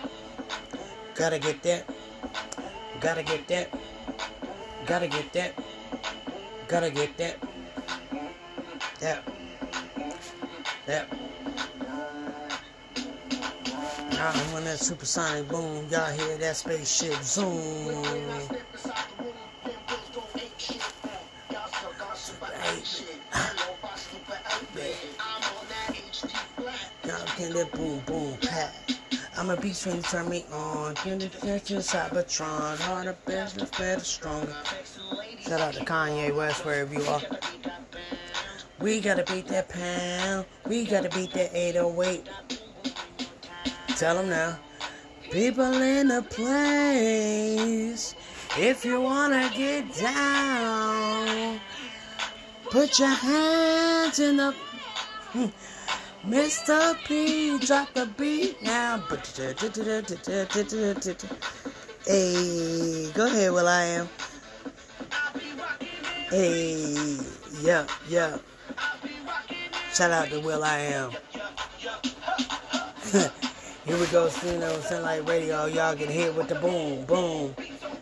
get that. Gotta get that. Gotta get that. Gotta get that. That. That. Now when that supersonic boom, y'all hear that spaceship zoom. Y'all can that boom boom pat. I'm a beast when you turn me on. Can the catch Cybertron? Harder, better, better, stronger. Shout out to Kanye West wherever you are. We gotta beat that pound. We gotta beat that 808. Tell them now. People in the place. If you wanna get down, put your hands in the... Mr. P, drop the beat now. Hey, go ahead, Will I Am. Hey, yeah. Shout out to Will I Am. Here we go, sound like radio. Y'all get hit with the boom, boom.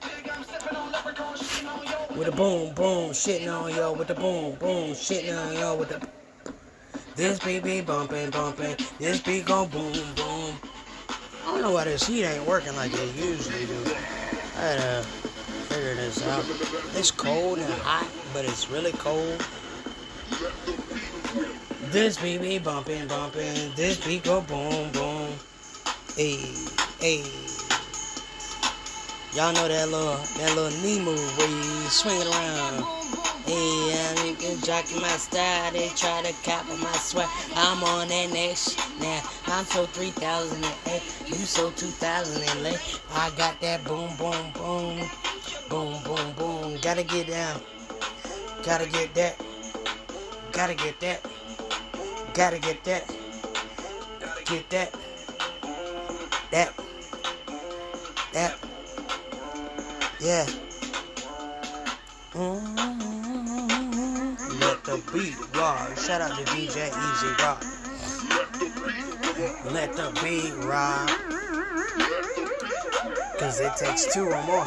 With the boom, boom, shitting on y'all with the boom, boom, shitting on y'all with the... This beat be bumping, bumping. This beat go boom, boom. I don't know why this heat ain't working like they usually do. I had to figure this out. It's cold and hot, but it's really cold. This beat be bumping, bumping. This beat go boom, boom. Hey. Y'all know that little knee move where you swing it around. Hey, I can jockey my style. They try to copy my swag. I'm on that next now. I'm so 3008. You so 2000 and late. I got that boom, boom, boom. Boom, boom, boom. Gotta get down. Gotta get that. Gotta get that. Gotta get that. Get that. That. Yeah. Let the beat rock. Shout out to DJ Easy Rock. Let the beat rock. Cause it takes two or more.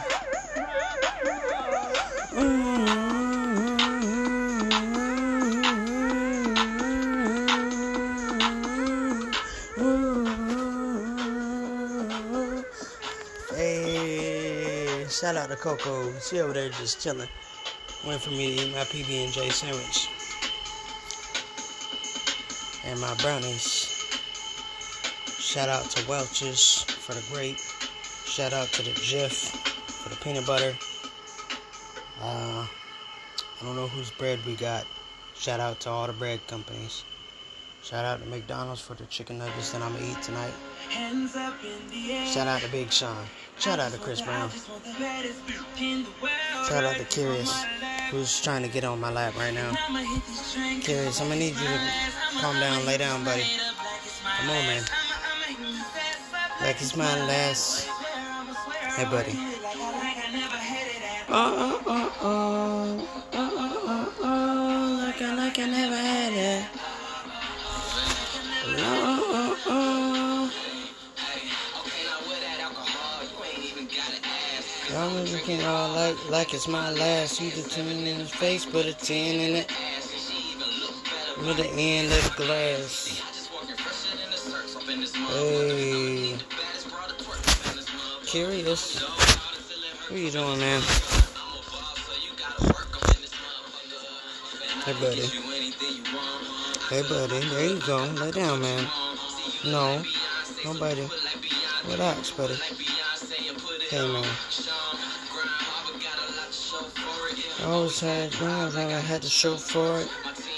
Hey, shout out to Coco. She over there just chilling. Went for me to eat my PB&J sandwich. And my brownies. Shout out to Welch's for the grape. Shout out to the Jif for the peanut butter. I don't know whose bread we got. Shout out to all the bread companies. Shout out to McDonald's for the chicken nuggets that I'm gonna eat tonight. Shout out to Big Sean. Shout out to Chris Brown. Shout out to Curious, who's trying to get on my lap right now. Curious, I'm gonna need you to calm down, lay down, buddy. Come on, man. Like it's my last. Hey, buddy. Like I never had it. Y'all looking all like it's my last. You the 10 in his face, put a 10 in it. With the end of the glass. Hey. Curious. What are you doing, man? Hey, buddy. Hey, buddy, there you go. Lay down, man. No, nobody. Relax, buddy. Hey, man. I always had dreams, and I had to show for it.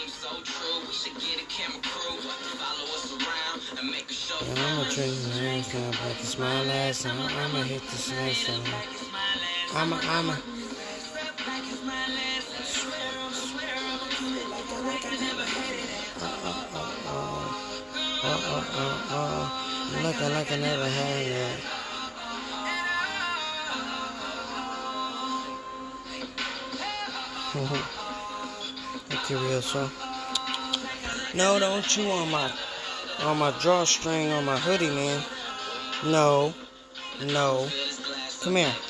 And I'm gonna drink anything, but it's my last time. I'ma hit this next time. I'ma. Looking like I never had it. Curioso. No, don't chew on my drawstring on my hoodie, man. No. Come here.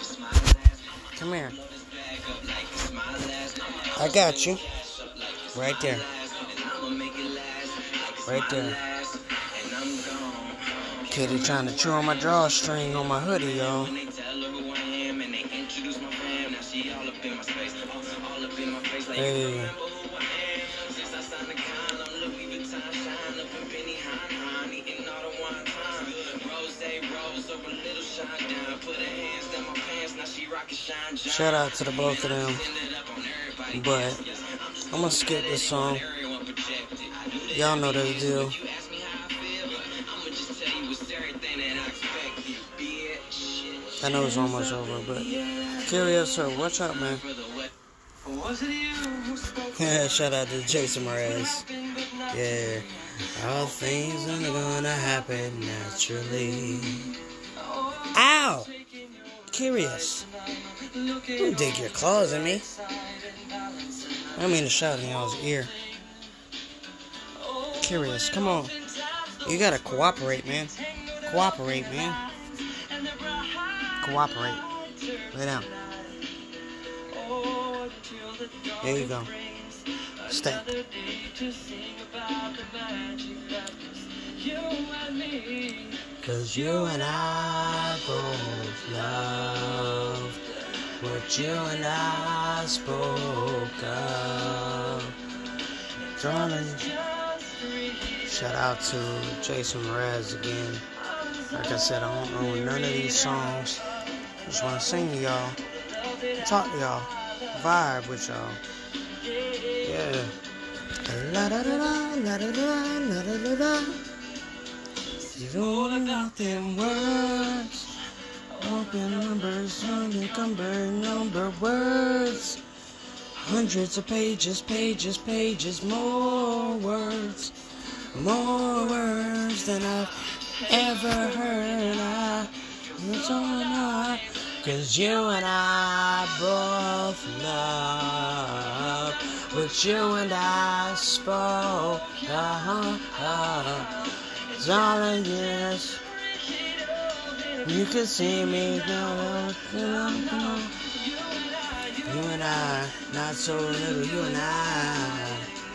I got you. Right there. Kitty trying to chew on my drawstring on my hoodie, y'all. Hey. Shout out to the both of them. But I'm gonna skip this song. Y'all know the deal. I know it's almost over, but Curioso, what's up, man? Yeah, shout out to Jason Mraz. Yeah, all things are gonna happen naturally. Ow! Curious. Don't dig your claws at me. I don't mean to shout in y'all's ear. Curious, come on. You gotta cooperate, man. Cooperate. Lay down. There you go. Stay. Cause you and I both love what you and I spoke of. Darling, shout out to Jason Mraz again. Like I said, I don't know none of these songs. Just want to sing to y'all, talk to y'all, vibe with y'all. Yeah. La da da da, la da da, la da da da. You don't got them words. Open numbers, unencumbered number words. Hundreds of pages, more words than I've ever heard. It's all I, 'cause you and I both love what you and I spoke. Darling, yes, you can see me now. You and I, not so little, you and I.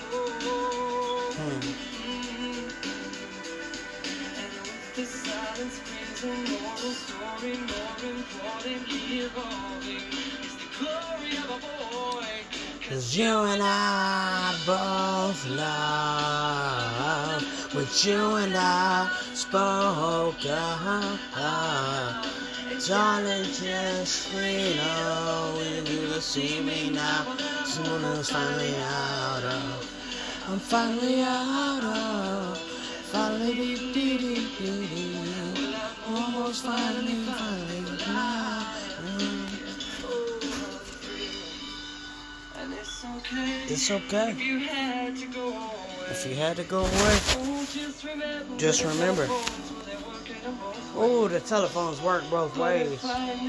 Cause you and I both love what you and I spoke of. Darling, just know when you see me now, soon finally out of. I'm finally out of. Finally, almost finally now. It's okay. If you had to go away, just remember. Oh, the telephones work both ways.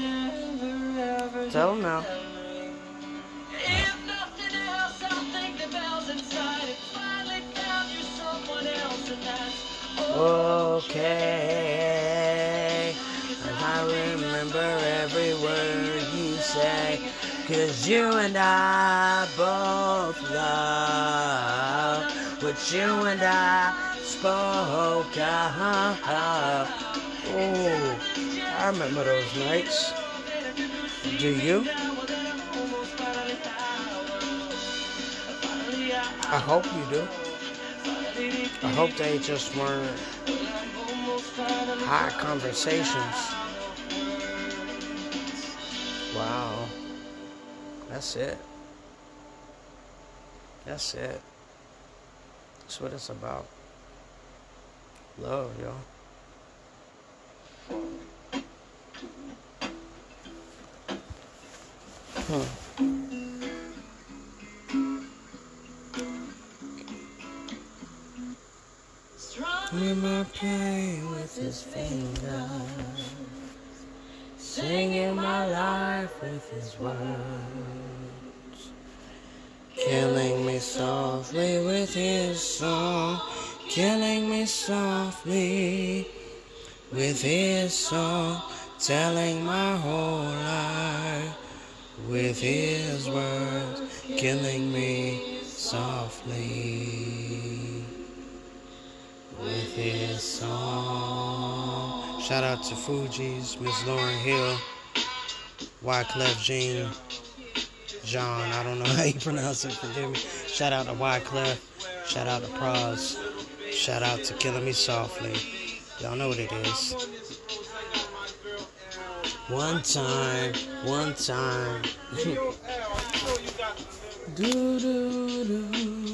Tell them now. If nothing else, I'll think the bells inside it finally found you someone else, and that's okay. And I remember every word you say, 'cause you and I both love what you and I spoke of. Oh, I remember those nights. Do you? I hope you do. I hope they just weren't hot conversations. Wow. That's it. That's it. That's what it's about. Love, y'all. Strumming my pain with his fingers, singing my life with his words, killing me softly with his song, killing me softly with his song, telling my whole life with his words, killing me softly with his song. Shout out to Fuji's, Miss Lauren Hill, Wyclef Jean, John, I don't know how you pronounce it, forgive me. Shout out to Wyclef, shout out to Praz, shout out to Killing Me Softly. Y'all know what it is. One time. Do do do.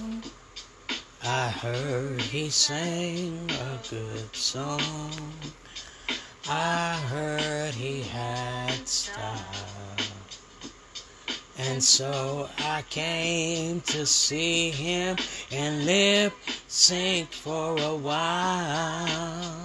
I heard he sang a good song. I heard he had style. And so I came to see him and lip sync for a while.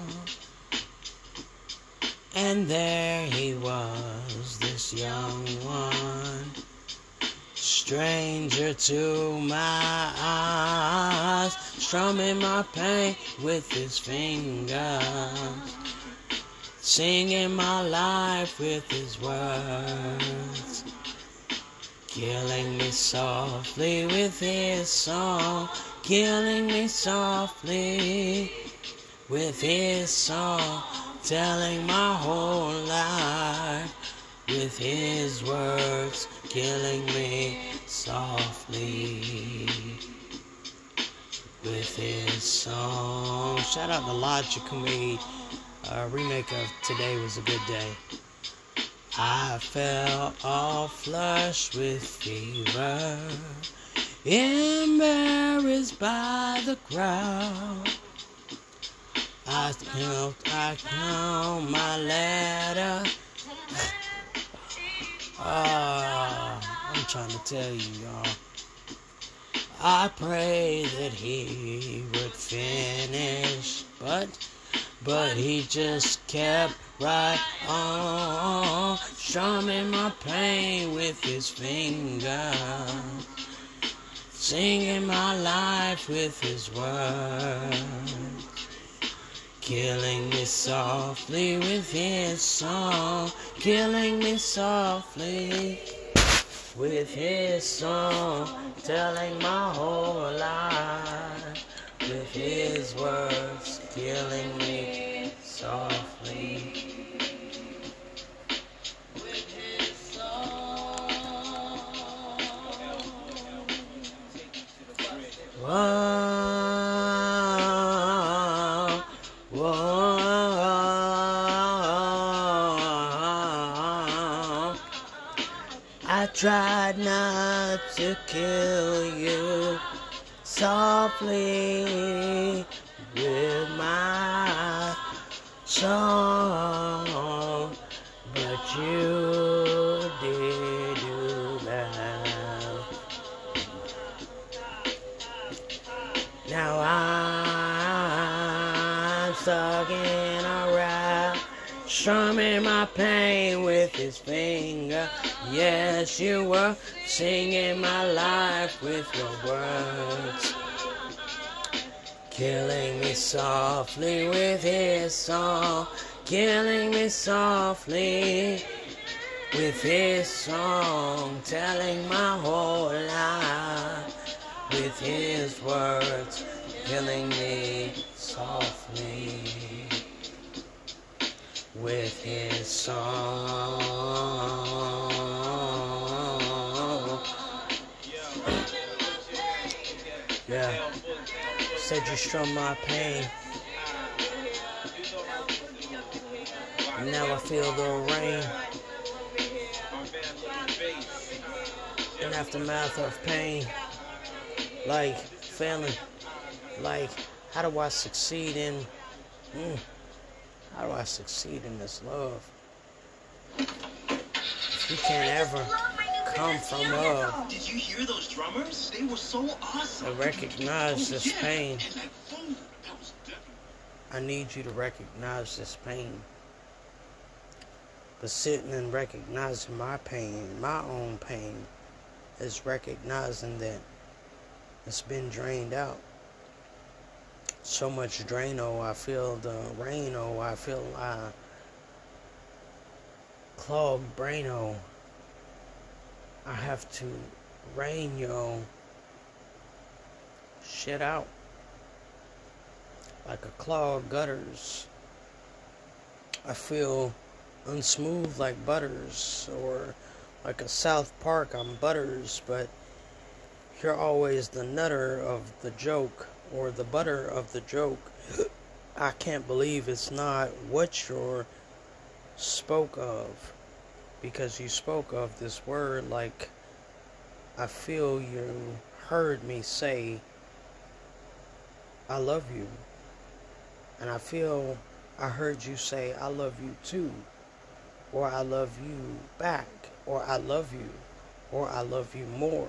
And there he was, this young one, stranger to my eyes, strumming my pain with his fingers, singing my life with his words, killing me softly with his song, killing me softly with his song, telling my whole life with his words, killing me softly with his song. Shout out to Logic who made a remake of Today Was a Good Day. I fell all flushed with fever, embarrassed by the crowd. I count my letter. I'm trying to tell you, y'all. I pray that he would finish, but he just kept right on, strumming my pain with his fingers, singing my life with his words, killing me softly with his song, killing me softly with his song, telling my whole life with his words, killing me softly with his song. I tried not to kill you softly with my song, but you did do that. Now I'm stuck in a rap, strumming my pain with his finger. Yes, you were singing my life with your words, killing me softly with his song, killing me softly with his song, telling my whole life with his words, killing me softly with his song. Yeah. Said you strum my pain. Now I feel the rain. An aftermath of pain. Like failing. Like, how do I succeed in... how do I succeed in this love? If you can't ever come from love, Did you hear those drummers? They were so awesome. I recognize this pain. And that boom, that was definitely... I need you to recognize this pain. But sitting and recognizing my pain, my own pain, is recognizing that it's been drained out. So much Drano, I feel the rain-o, I feel clogged brain-o. I have to rain yo shit out like a clogged gutters. I feel unsmooth like Butters, or like a South Park, I'm Butters, but you're always the nutter of the joke, or the butter of the joke. I can't believe it's not what you're spoke of, because you spoke of this word like I feel you heard me say I love you, and I feel I heard you say I love you too, or I love you back, or I love you, or I love you more.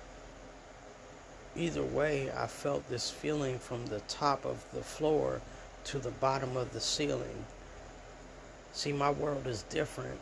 Either way, I felt this feeling from the top of the floor to the bottom of the ceiling. See, my world is different.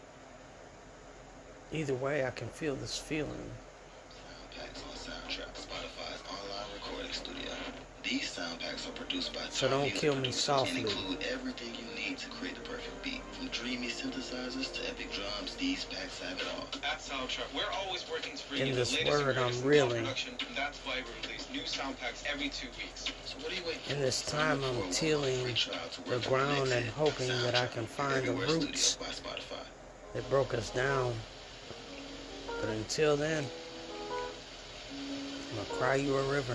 Either way, I can feel this feeling. Sound packs on Soundtrap, Spotify's online recording studio. These sound packs are produced by So don't kill me softly. And include everything you need to create the perfect beat. From dreamy synthesizers to epic drums, these packs have it all. At Soundtrap, we're always working to bring In you this the latest word, and greatest I'm in reeling. production. That's why we release new sound packs every 2 weeks. So what are you waiting In for? this time, I'm tilling the ground and hoping that I can find the roots by Spotify. that broke us down. But until then, I'm gonna cry you a river.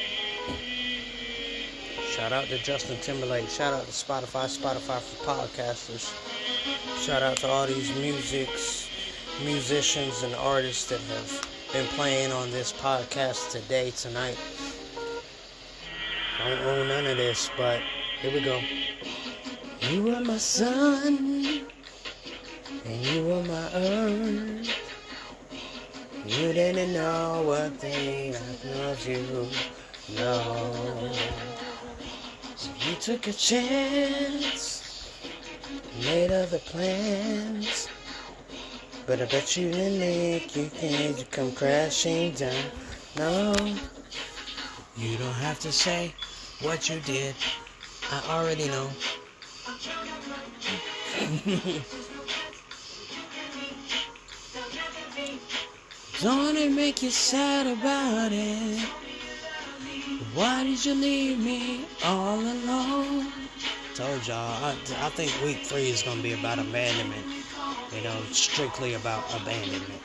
Shout out to Justin Timberlake. Shout out to Spotify for podcasters. Shout out to all these musicians and artists that have been playing on this podcast today, tonight. I don't own none of this, but here we go. You were my sun, and you were my earth. You didn't know what thing I loved you. No. You took a chance, made other plans, but I bet you didn't make you think you come crashing down. No, you don't have to say what you did. I already know. Don't it make you sad about it? Why did you leave me all alone? Told y'all, I think week 3 is going to be about abandonment. You know, strictly about abandonment.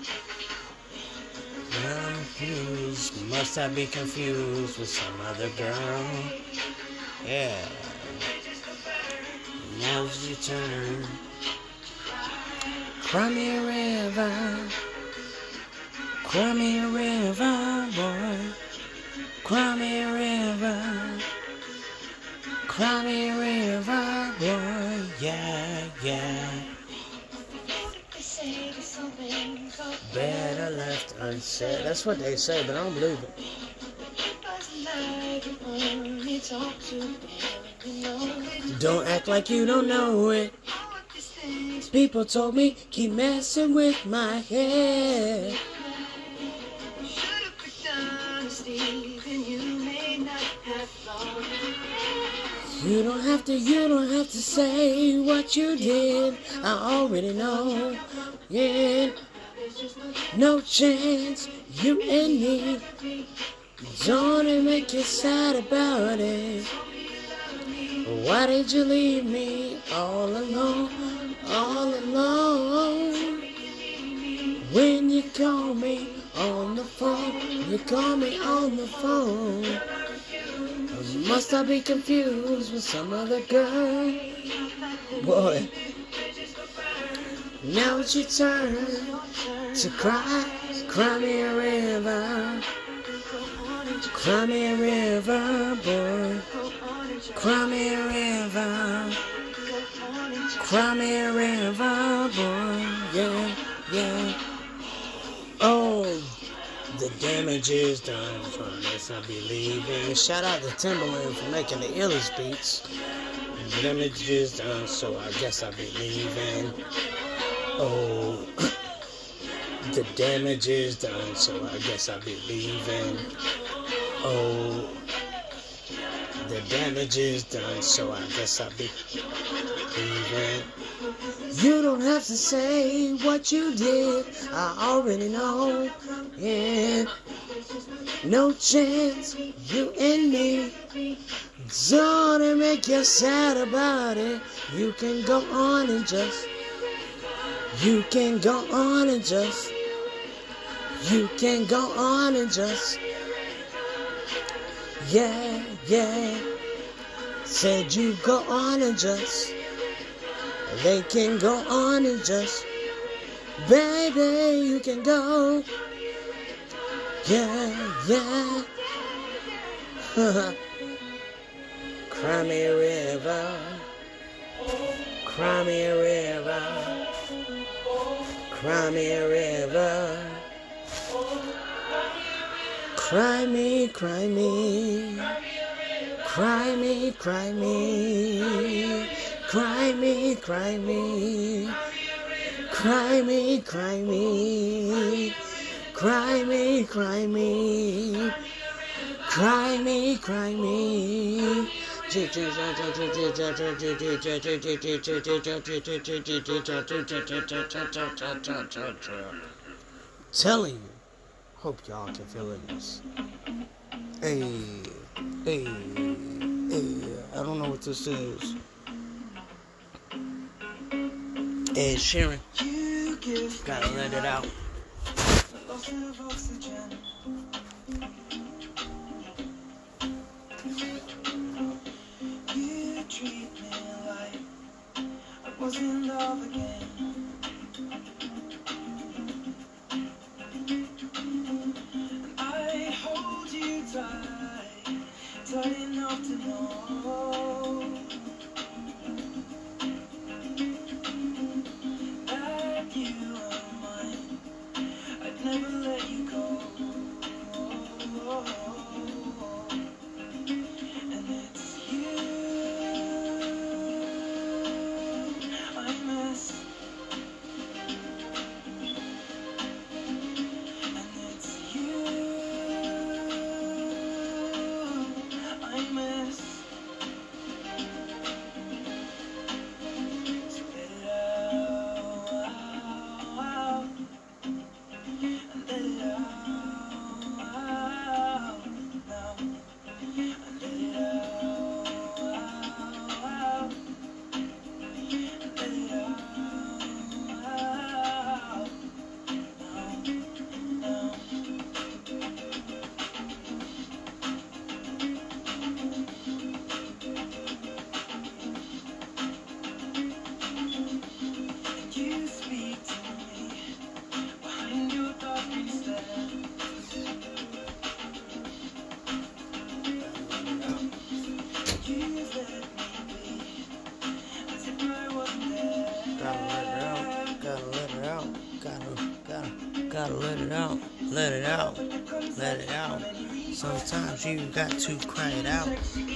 I'm confused. Must I be confused with some other girl? Yeah. Now's your turn. Cry me a river. Cry me a river, boy. Cry me a river. Cry me a river, boy. Yeah, yeah. Better left unsaid. That's what they say, but I don't believe it. Don't act like you don't know it. People told me keep messing with my head. You don't have to say what you did. I already know. Yeah, no chance, you and me. Don't make you sad about it. Why did you leave me all alone, all alone? When you call me on the phone, you call me on the phone. Must I be confused with some other girl? Boy, now it's your turn to cry. Cry me a river. Cry me a river, boy. Cry me a river. Cry me a river, boy. Yeah, yeah. Oh, the damage is done. From this I be leaving. Shout out to Timberland for making the illest beats. The damage is done, so I guess I be leaving. Oh, the damage is done, so I guess I be leaving. Oh, the damage is done, so I guess I be leaving. You don't have to say what you did, I already know. Yeah, no chance, you and me. Don't make you sad about it. You can go on and just. You can go on and just. You can go on and just. Yeah, yeah. Said you go on and just. They can go on and just. Baby, you can go. Yeah, yeah. Cry me a river. Cry me a river. Cry me a river. Cry me, cry me. Cry me, cry me. Cry me, cry me. Cry me, cry me. Cry me, cry me. Cry me, cry me. Telling you, hope y'all can feel this. Hey, hey, I don't know what this is. Ed Sheeran, gotta let it out. You treat me like I was in love again. And I hold you tight, tight enough to know that you are mine. I'd never let you go. And it's you I miss. And it's you I miss. So let it out, and let it out now, and let it out, and let it out now. You speak to me behind your dark green stare. You let me be as if I wasn't there. Gotta let it out, gotta let it out, gotta let it out, let it out, let it out. Sometimes you got to cry it out.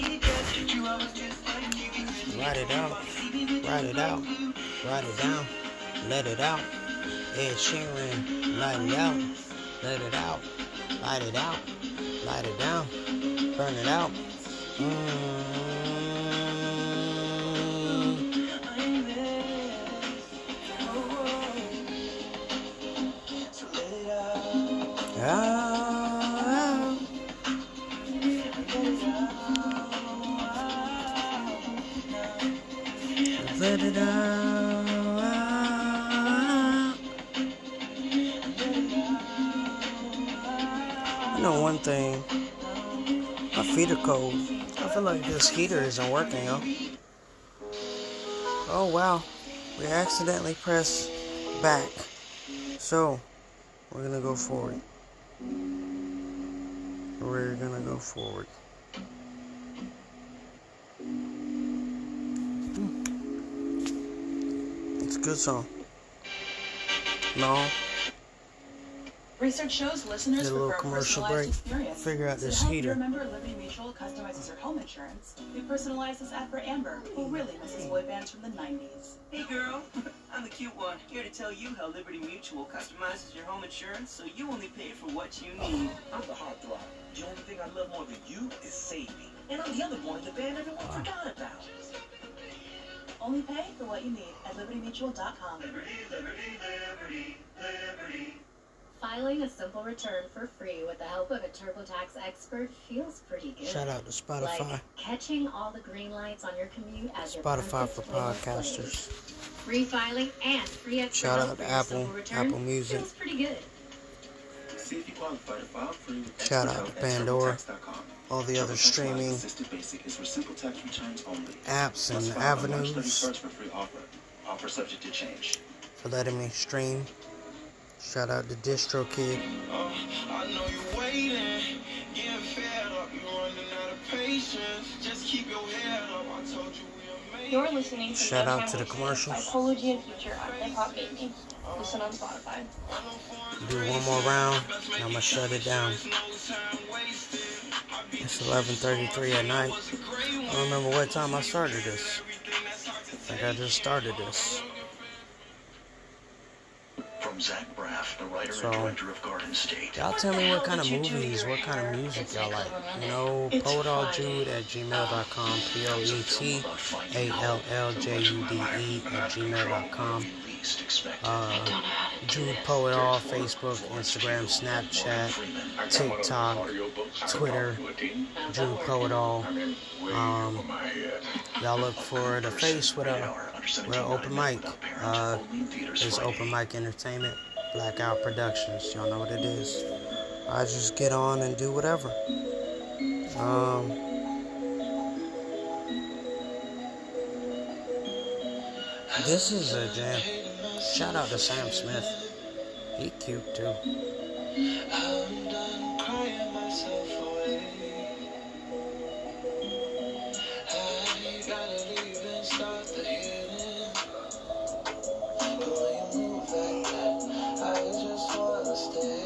Write it out, write it out, write it down, let it out. Ed Sheeran, light it out, let it out, light it out, light it down, burn it out. So let it out. Let it out. I know one thing. My feet are cold. I feel like this heater isn't working, yo. Oh, wow. We accidentally pressed back. So, we're gonna go forward. We're gonna go forward. It's a good song. No. Research shows listeners Did a little prefer a commercial personalized break. experience. Figure out So this to help heater. you remember, Liberty Mutual customizes your home insurance. We personalize this ad for Amber, who really misses boy bands from the 90s. Hey girl, I'm the cute one, here to tell you how Liberty Mutual customizes your home insurance so you only pay for what you need. I'm the heartthrob. The only thing I love more than you is saving. And I'm the other boy in the band everyone forgot about. Only pay for what you need at libertymutual.com. Liberty. Filing a simple return for free with the help of a TurboTax expert feels pretty good. Shout out to Spotify. Like catching all the green lights on your commute as your Spotify perfect for little podcasters. slave. Free filing and free expert Shout help out for to your Apple, simple return Apple Music. feels pretty good. See if you qualify to file free with Shout expert out to help at Pandora. TurboTax.com. All the other TurboTax streaming Live Assisted Basic is for simple tax returns only. apps and Must file by March avenues 31st for free offer. Offer subject to change. for letting me stream. Shout out to DistroKid. I know you're waiting, getting fed up, you're running out of patience. Just keep your head up, I told you we are made. You're listening to Shout No out Time to the Wasted commercial. by Polo G and Future on Hip Hop Baby. Listen on Spotify. Do one more round, and I'm gonna shut it down. It's 11:33 at night. I don't remember what time I started this. I think I just started this. From Zach Braff, the writer So, and director of Garden State. Y'all tell me what kind of movies, what kind of music y'all like. You know, poetalljude@gmail.com, POETALLJUDE@gmail.com. Jude Poetall, Facebook, Instagram, Snapchat, TikTok, Twitter, Jude Poetall. Y'all look for the face with an open mic. It's Open Mic Entertainment, Blackout Productions. Y'all know what it is. I just get on and do whatever. This is a jam. Shout out to Sam Smith. He cute too. I'm done crying myself away. I gotta leave and start the healing. But when you move like that, I just wanna stay.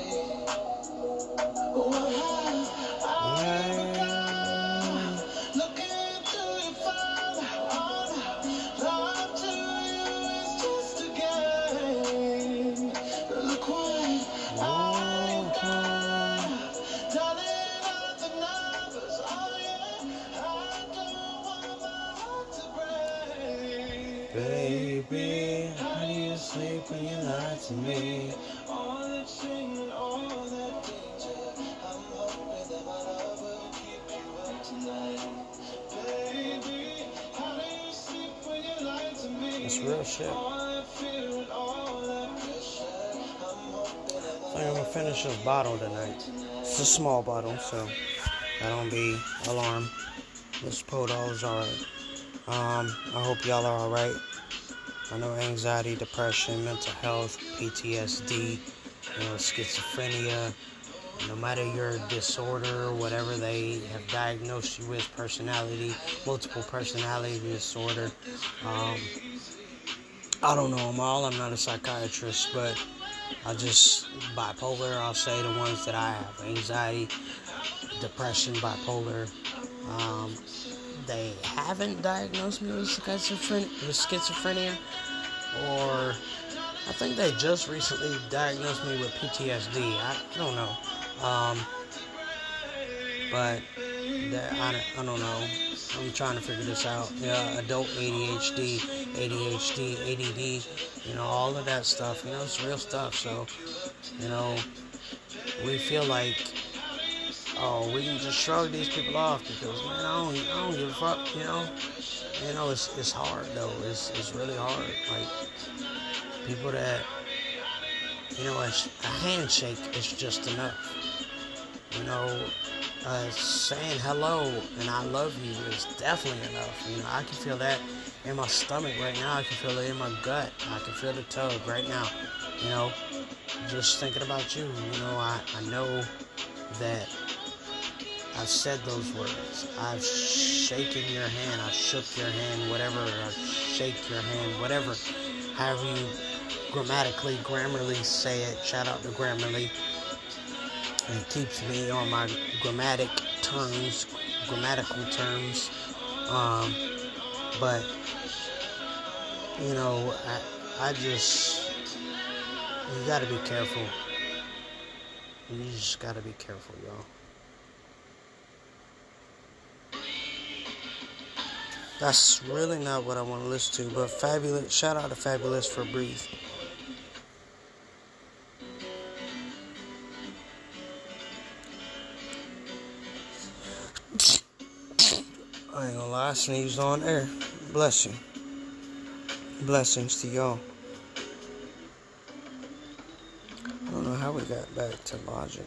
Looking into your phone, love to you is just a game. Look what I've done, dialing up the numbers. Oh yeah, I don't want my heart to break. Baby, how do you sleep when you lie to me? All that shame and all that danger, I'm hoping that my love will keep you up tonight. Baby, how do you sleep when you lie to me? That's real shit. All that fear and all that pressure, I'm hoping that I think I'm gonna finish this bottle tonight. It's a small bottle, so I don't be alarmed. This Podol is alright. I hope y'all are alright. I know anxiety, depression, mental health, PTSD, schizophrenia, no matter your disorder, whatever they have diagnosed you with, multiple personality disorder. I don't know them all. I'm not a psychiatrist, but bipolar, I'll say the ones that I have. Anxiety, depression, bipolar. They haven't diagnosed me with schizophrenia, or I think they just recently diagnosed me with PTSD. I don't know. But I don't know. I'm trying to figure this out. Yeah, adult ADHD, ADD, all of that stuff. It's real stuff. So, we feel like, we can just shrug these people off because, man, I don't give a fuck, it's hard, though. It's really hard. Like, people that, a handshake is just enough. A saying hello and I love you is definitely enough. You know, I can feel that in my stomach right now. I can feel it in my gut. I can feel the tug right now. You know, just thinking about you. You know, I know that I've said those words. I've shaken your hand. I've shook your hand, whatever. I've shake your hand, whatever. However you grammarly say it. Shout out to Grammarly. It keeps me on my grammatical terms. But, you know, I just, you gotta be careful. You just gotta be careful, y'all. That's really not what I want to listen to, but Fabulous, shout out to Fabulous for Breathe. I ain't gonna lie, I sneezed on air. Bless you. Blessings to y'all. I don't know how we got back to Logic.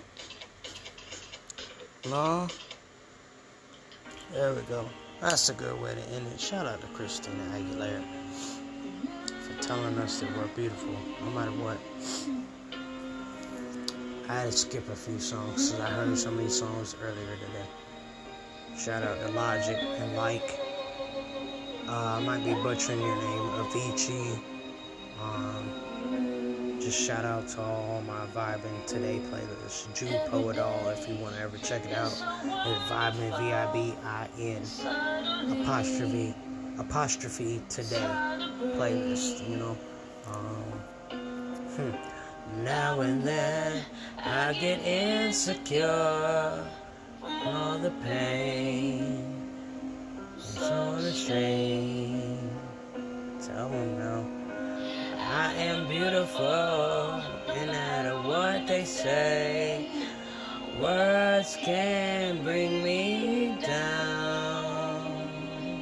No. There we go. That's a good way to end it. Shout out to Christina Aguilera for telling us that we're beautiful, no matter what. I had to skip a few songs because I heard so many songs earlier today. Shout out to Logic and Like. I might be butchering your name, Avicii. Just shout out to all my Vibing Today playlists. Jude Poetall, if you want to ever check it out. It's Vibin, V-I-B-I-N, apostrophe today playlist, you know. Now and then I get insecure. All the pain, it's all the shame. Tell them now. I am beautiful, no matter what they say. Words can bring me down.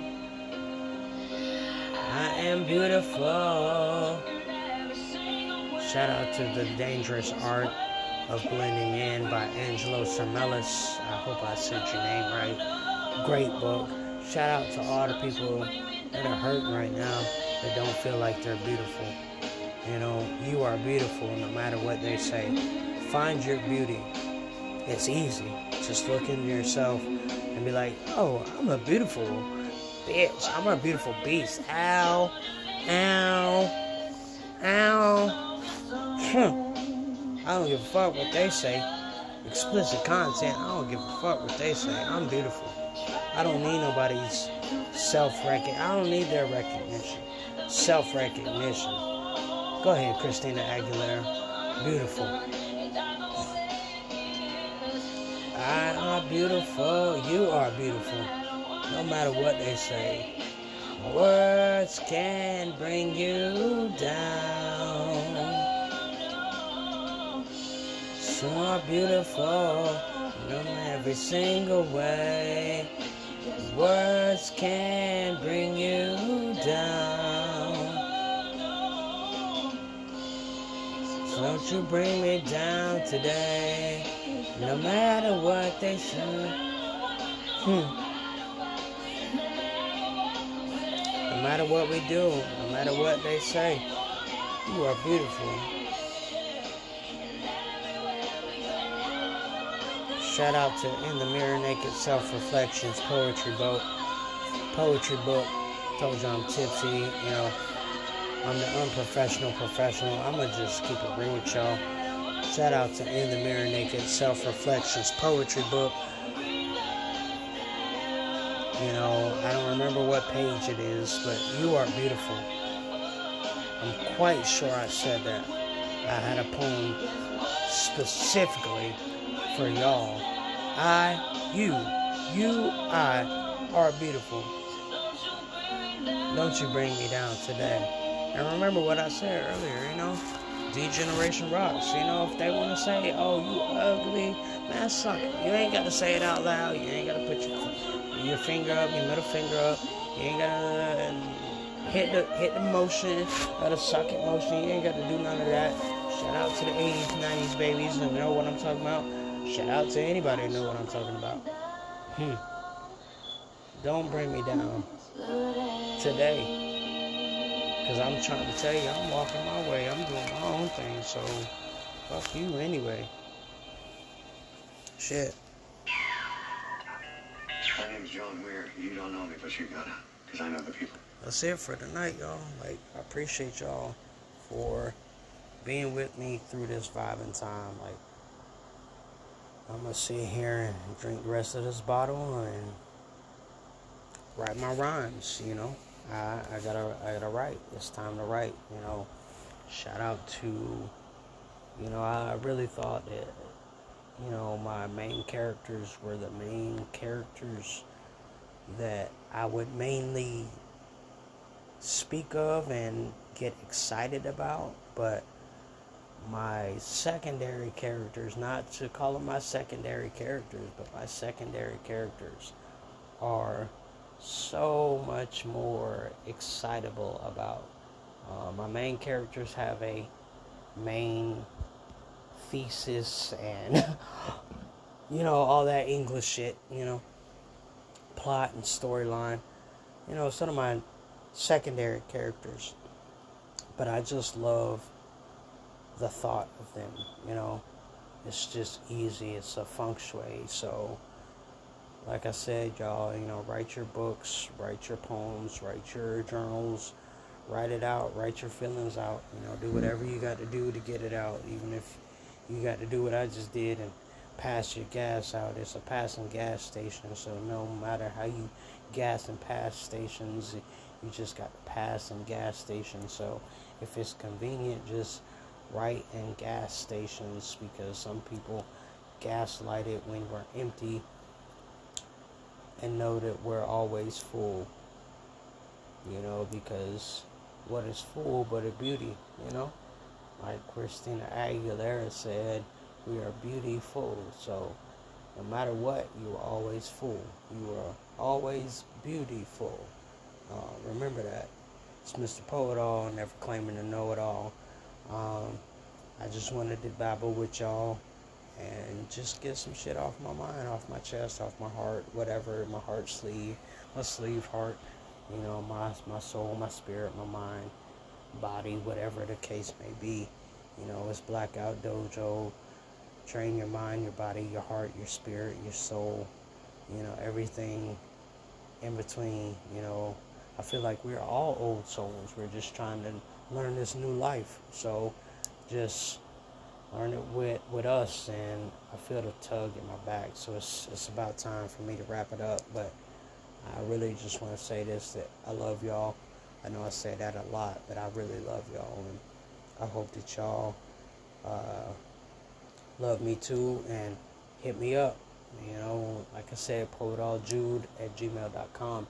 I am beautiful. Shout out to The Dangerous Art of Blending In by Angelo Samelis. I hope I said your name right. Great book. Shout out to all the people that are hurting right now that don't feel like they're beautiful. You know, you are beautiful no matter what they say. Find your beauty. It's easy. Just look into yourself and be like, oh, I'm a beautiful bitch. I'm a beautiful beast. Ow. Ow. Ow. I don't give a fuck what they say. Explicit content, I don't give a fuck what they say. I'm beautiful. I don't need nobody's self-recognition. I don't need their recognition. Self-recognition. Go ahead, Christina Aguilera. Beautiful. I are beautiful. You are beautiful. No matter what they say. Words can bring you down. So beautiful in every single way. Words can bring you down. So don't you bring me down today, no matter what they say. No matter what we do, no matter what they say, you are beautiful. Shout out to In the Mirror Naked Self-Reflections poetry book. Told you I'm tipsy, you know. I'm the unprofessional professional. I'm going to just keep it real with y'all. Shout out to In the Mirror Naked Self-Reflections poetry book. You know, I don't remember what page it is, but you are beautiful. I'm quite sure I said that. I had a poem specifically for y'all. I are beautiful. Don't you bring me down today. And remember what I said earlier, you know, D-Generation rocks. You know, if they want to say, oh, you ugly, man, suck it. You ain't got to say it out loud. You ain't got to put your finger up, your middle finger up. You ain't got to hit the motion, the suck it motion. You ain't got to do none of that. Shout out to the 80s, 90s babies who know what I'm talking about. Shout out to anybody who know what I'm talking about. Don't bring me down today. Because I'm trying to tell you, I'm walking my way. I'm doing my own thing. So, fuck you anyway. Shit. My name's John Weir. You don't know me, but you gotta. Because I know the people. That's it for tonight, y'all. Like, I appreciate y'all for being with me through this vibing time. Like, I'm gonna sit here and drink the rest of this bottle and write my rhymes, you know. I gotta write. It's time to write, you know. Shout out to, you know, I really thought that, you know, my main characters were the main characters that I would mainly speak of and get excited about, but my secondary characters, not to call them my secondary characters, but my secondary characters are so much more excitable about. My main characters have a main thesis and, you know, all that English shit, you know, plot and storyline. You know, some of my secondary characters, but I just love the thought of them, you know. It's just easy. It's a feng shui. So, like I said, y'all, you know, write your books, write your poems, write your journals, write it out, write your feelings out, you know, do whatever you got to do to get it out, even if you got to do what I just did and pass your gas out. It's a passing gas station, so no matter how you gas and pass stations, you just got to pass and gas stations. So if it's convenient, just write in gas stations, because some people gaslight it when we're empty and know that we're always full, you know, because what is full but a beauty, you know, like Christina Aguilera said, we are beautiful. So no matter what, you are always full, you are always beautiful. Remember that. It's Mr. Poet-All, never claiming to know it all. I just wanted to babble with y'all and just get some shit off my mind, off my chest, off my heart, whatever, my heart sleeve, my sleeve heart, you know, my soul, my spirit, my mind, body, whatever the case may be. You know, it's Blackout Dojo. Train your mind, your body, your heart, your spirit, your soul, you know, everything in between. You know, I feel like we're all old souls. We're just trying to learn this new life. So just learn it with us, and I feel the tug in my back. So it's about time for me to wrap it up. But I really just want to say this, that I love y'all. I know I say that a lot, but I really love y'all, and I hope that y'all love me too, and hit me up. You know, like I said, poetalljude@gmail.com,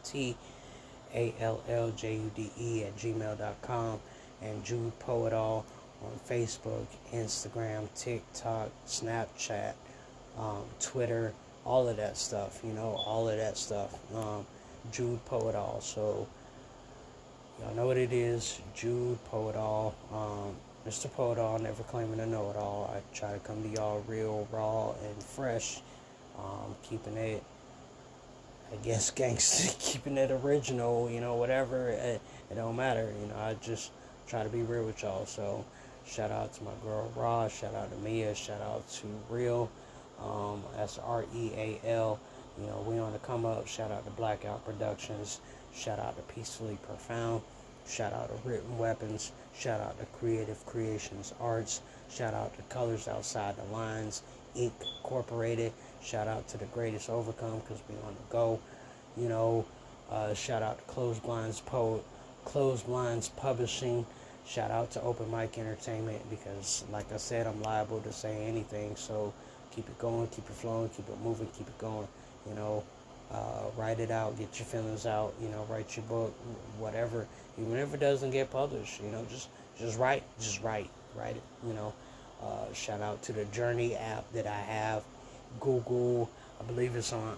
POETALLJUDE@gmail.com, and Jude Poet-All on Facebook, Instagram, TikTok, Snapchat, Twitter, all of that stuff, you know, all of that stuff. Jude Poet-All. So y'all know what it is, Jude Poet-All. Mr. Poet-All, never claiming to know it all. I try to come to y'all real, raw, and fresh. Keeping it, I guess, gangster, keeping it original, you know, whatever. It don't matter, you know. I just try to be real with y'all. So, shout out to my girl Ra, shout out to Mia, shout out to Real. That's REAL. You know, we on the come up. Shout out to Blackout Productions. Shout out to Peacefully Profound. Shout out to Written Weapons. Shout out to Creative Creations Arts. Shout out to Colors Outside the Lines, Inc. Incorporated. Shout out to The Greatest Overcome, because we on the go. You know, shout out to Closed Blinds Publishing. Shout out to Open Mic Entertainment, because, like I said, I'm liable to say anything. So keep it going, keep it flowing, keep it moving, keep it going. You know, write it out, get your feelings out. You know, write your book, whatever. Even if it doesn't get published, you know, just write it. You know, shout out to the Journey app that I have. Google, I believe it's on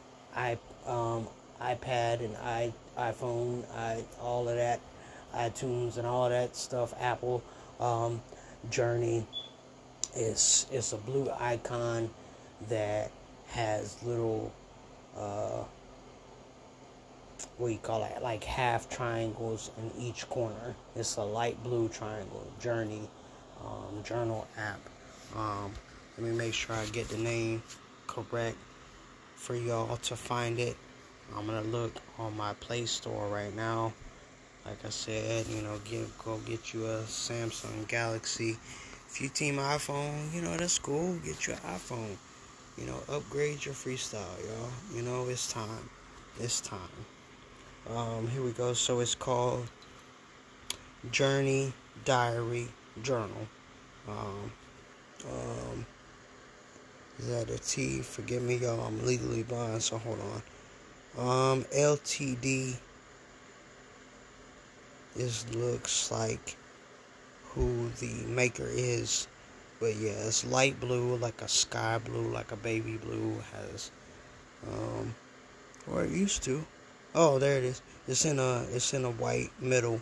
iPad and iPhone, all of that, iTunes and all of that stuff. Apple, Journey. It's a blue icon that has little, like half triangles in each corner. It's a light blue triangle. Journey journal app. Let me make sure I get the name correct for y'all to find it. I'm gonna look on my Play Store right now. Like I said, go get you a Samsung Galaxy. If you team iPhone, that's cool. Get you an iPhone. Upgrade your freestyle, y'all. It's time. It's time. Here we go. So it's called Journey Diary Journal. Is that a T? Forgive me, y'all. I'm legally blind, so hold on. LTD. This looks like who the maker is. But yeah, it's light blue, like a sky blue, like a baby blue. Has, or it used to. Oh, there it is. It's in a white middle.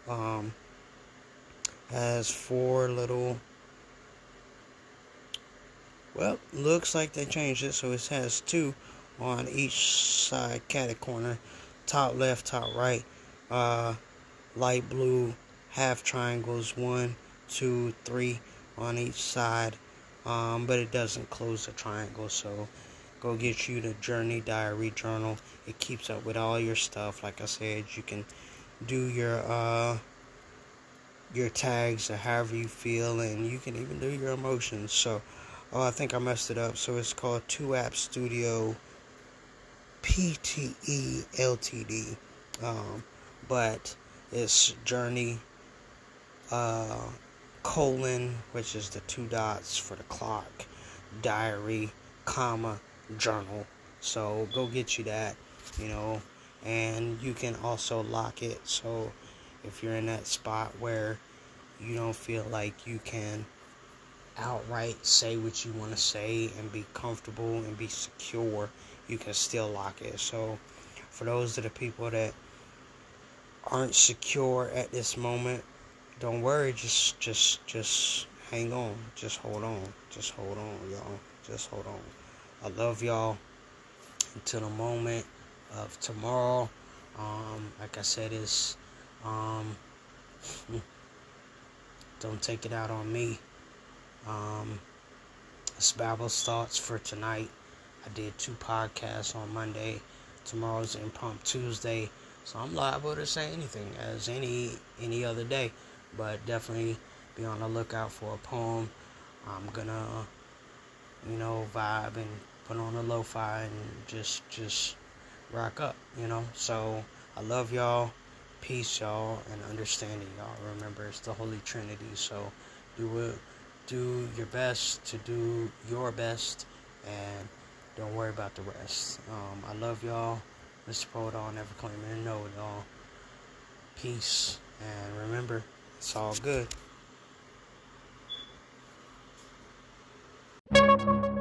Has 4 little. Well, looks like they changed it, so it has 2 on each side catty corner, top left, top right. Light blue, half triangles, 1, 2, 3 on each side. But it doesn't close the triangle, so go get you the Journey Diary Journal. It keeps up with all your stuff. Like I said, you can do your tags or however you feel, and you can even do your emotions. So, I think I messed it up. So it's called 2 App Studio PTE Ltd. But it's Journey colon, which is the 2 dots for the clock, diary, comma, journal. So go get you that, and you can also lock it. So if you're in that spot where you don't feel like you can outright say what you want to say and be comfortable and be secure, you can still lock it. So for those of the people that aren't secure at this moment, don't worry, just hang on, just hold on, y'all, just hold on. I love y'all until the moment of tomorrow. Like I said, it's don't take it out on me. It's Bible thoughts for tonight. I did 2 podcasts on Monday. Tomorrow's Impromptu Tuesday, so I'm liable to say anything as any other day. But definitely be on the lookout for a poem. I'm gonna, vibe and put on a lo-fi and just rock up, So I love y'all. Peace, y'all, and understanding, y'all. Remember, it's the Holy Trinity. So do your best to do your best, and don't worry about the rest. I love y'all. Mr. Poet, I'll never claim to know it all. Peace, and remember, it's all good.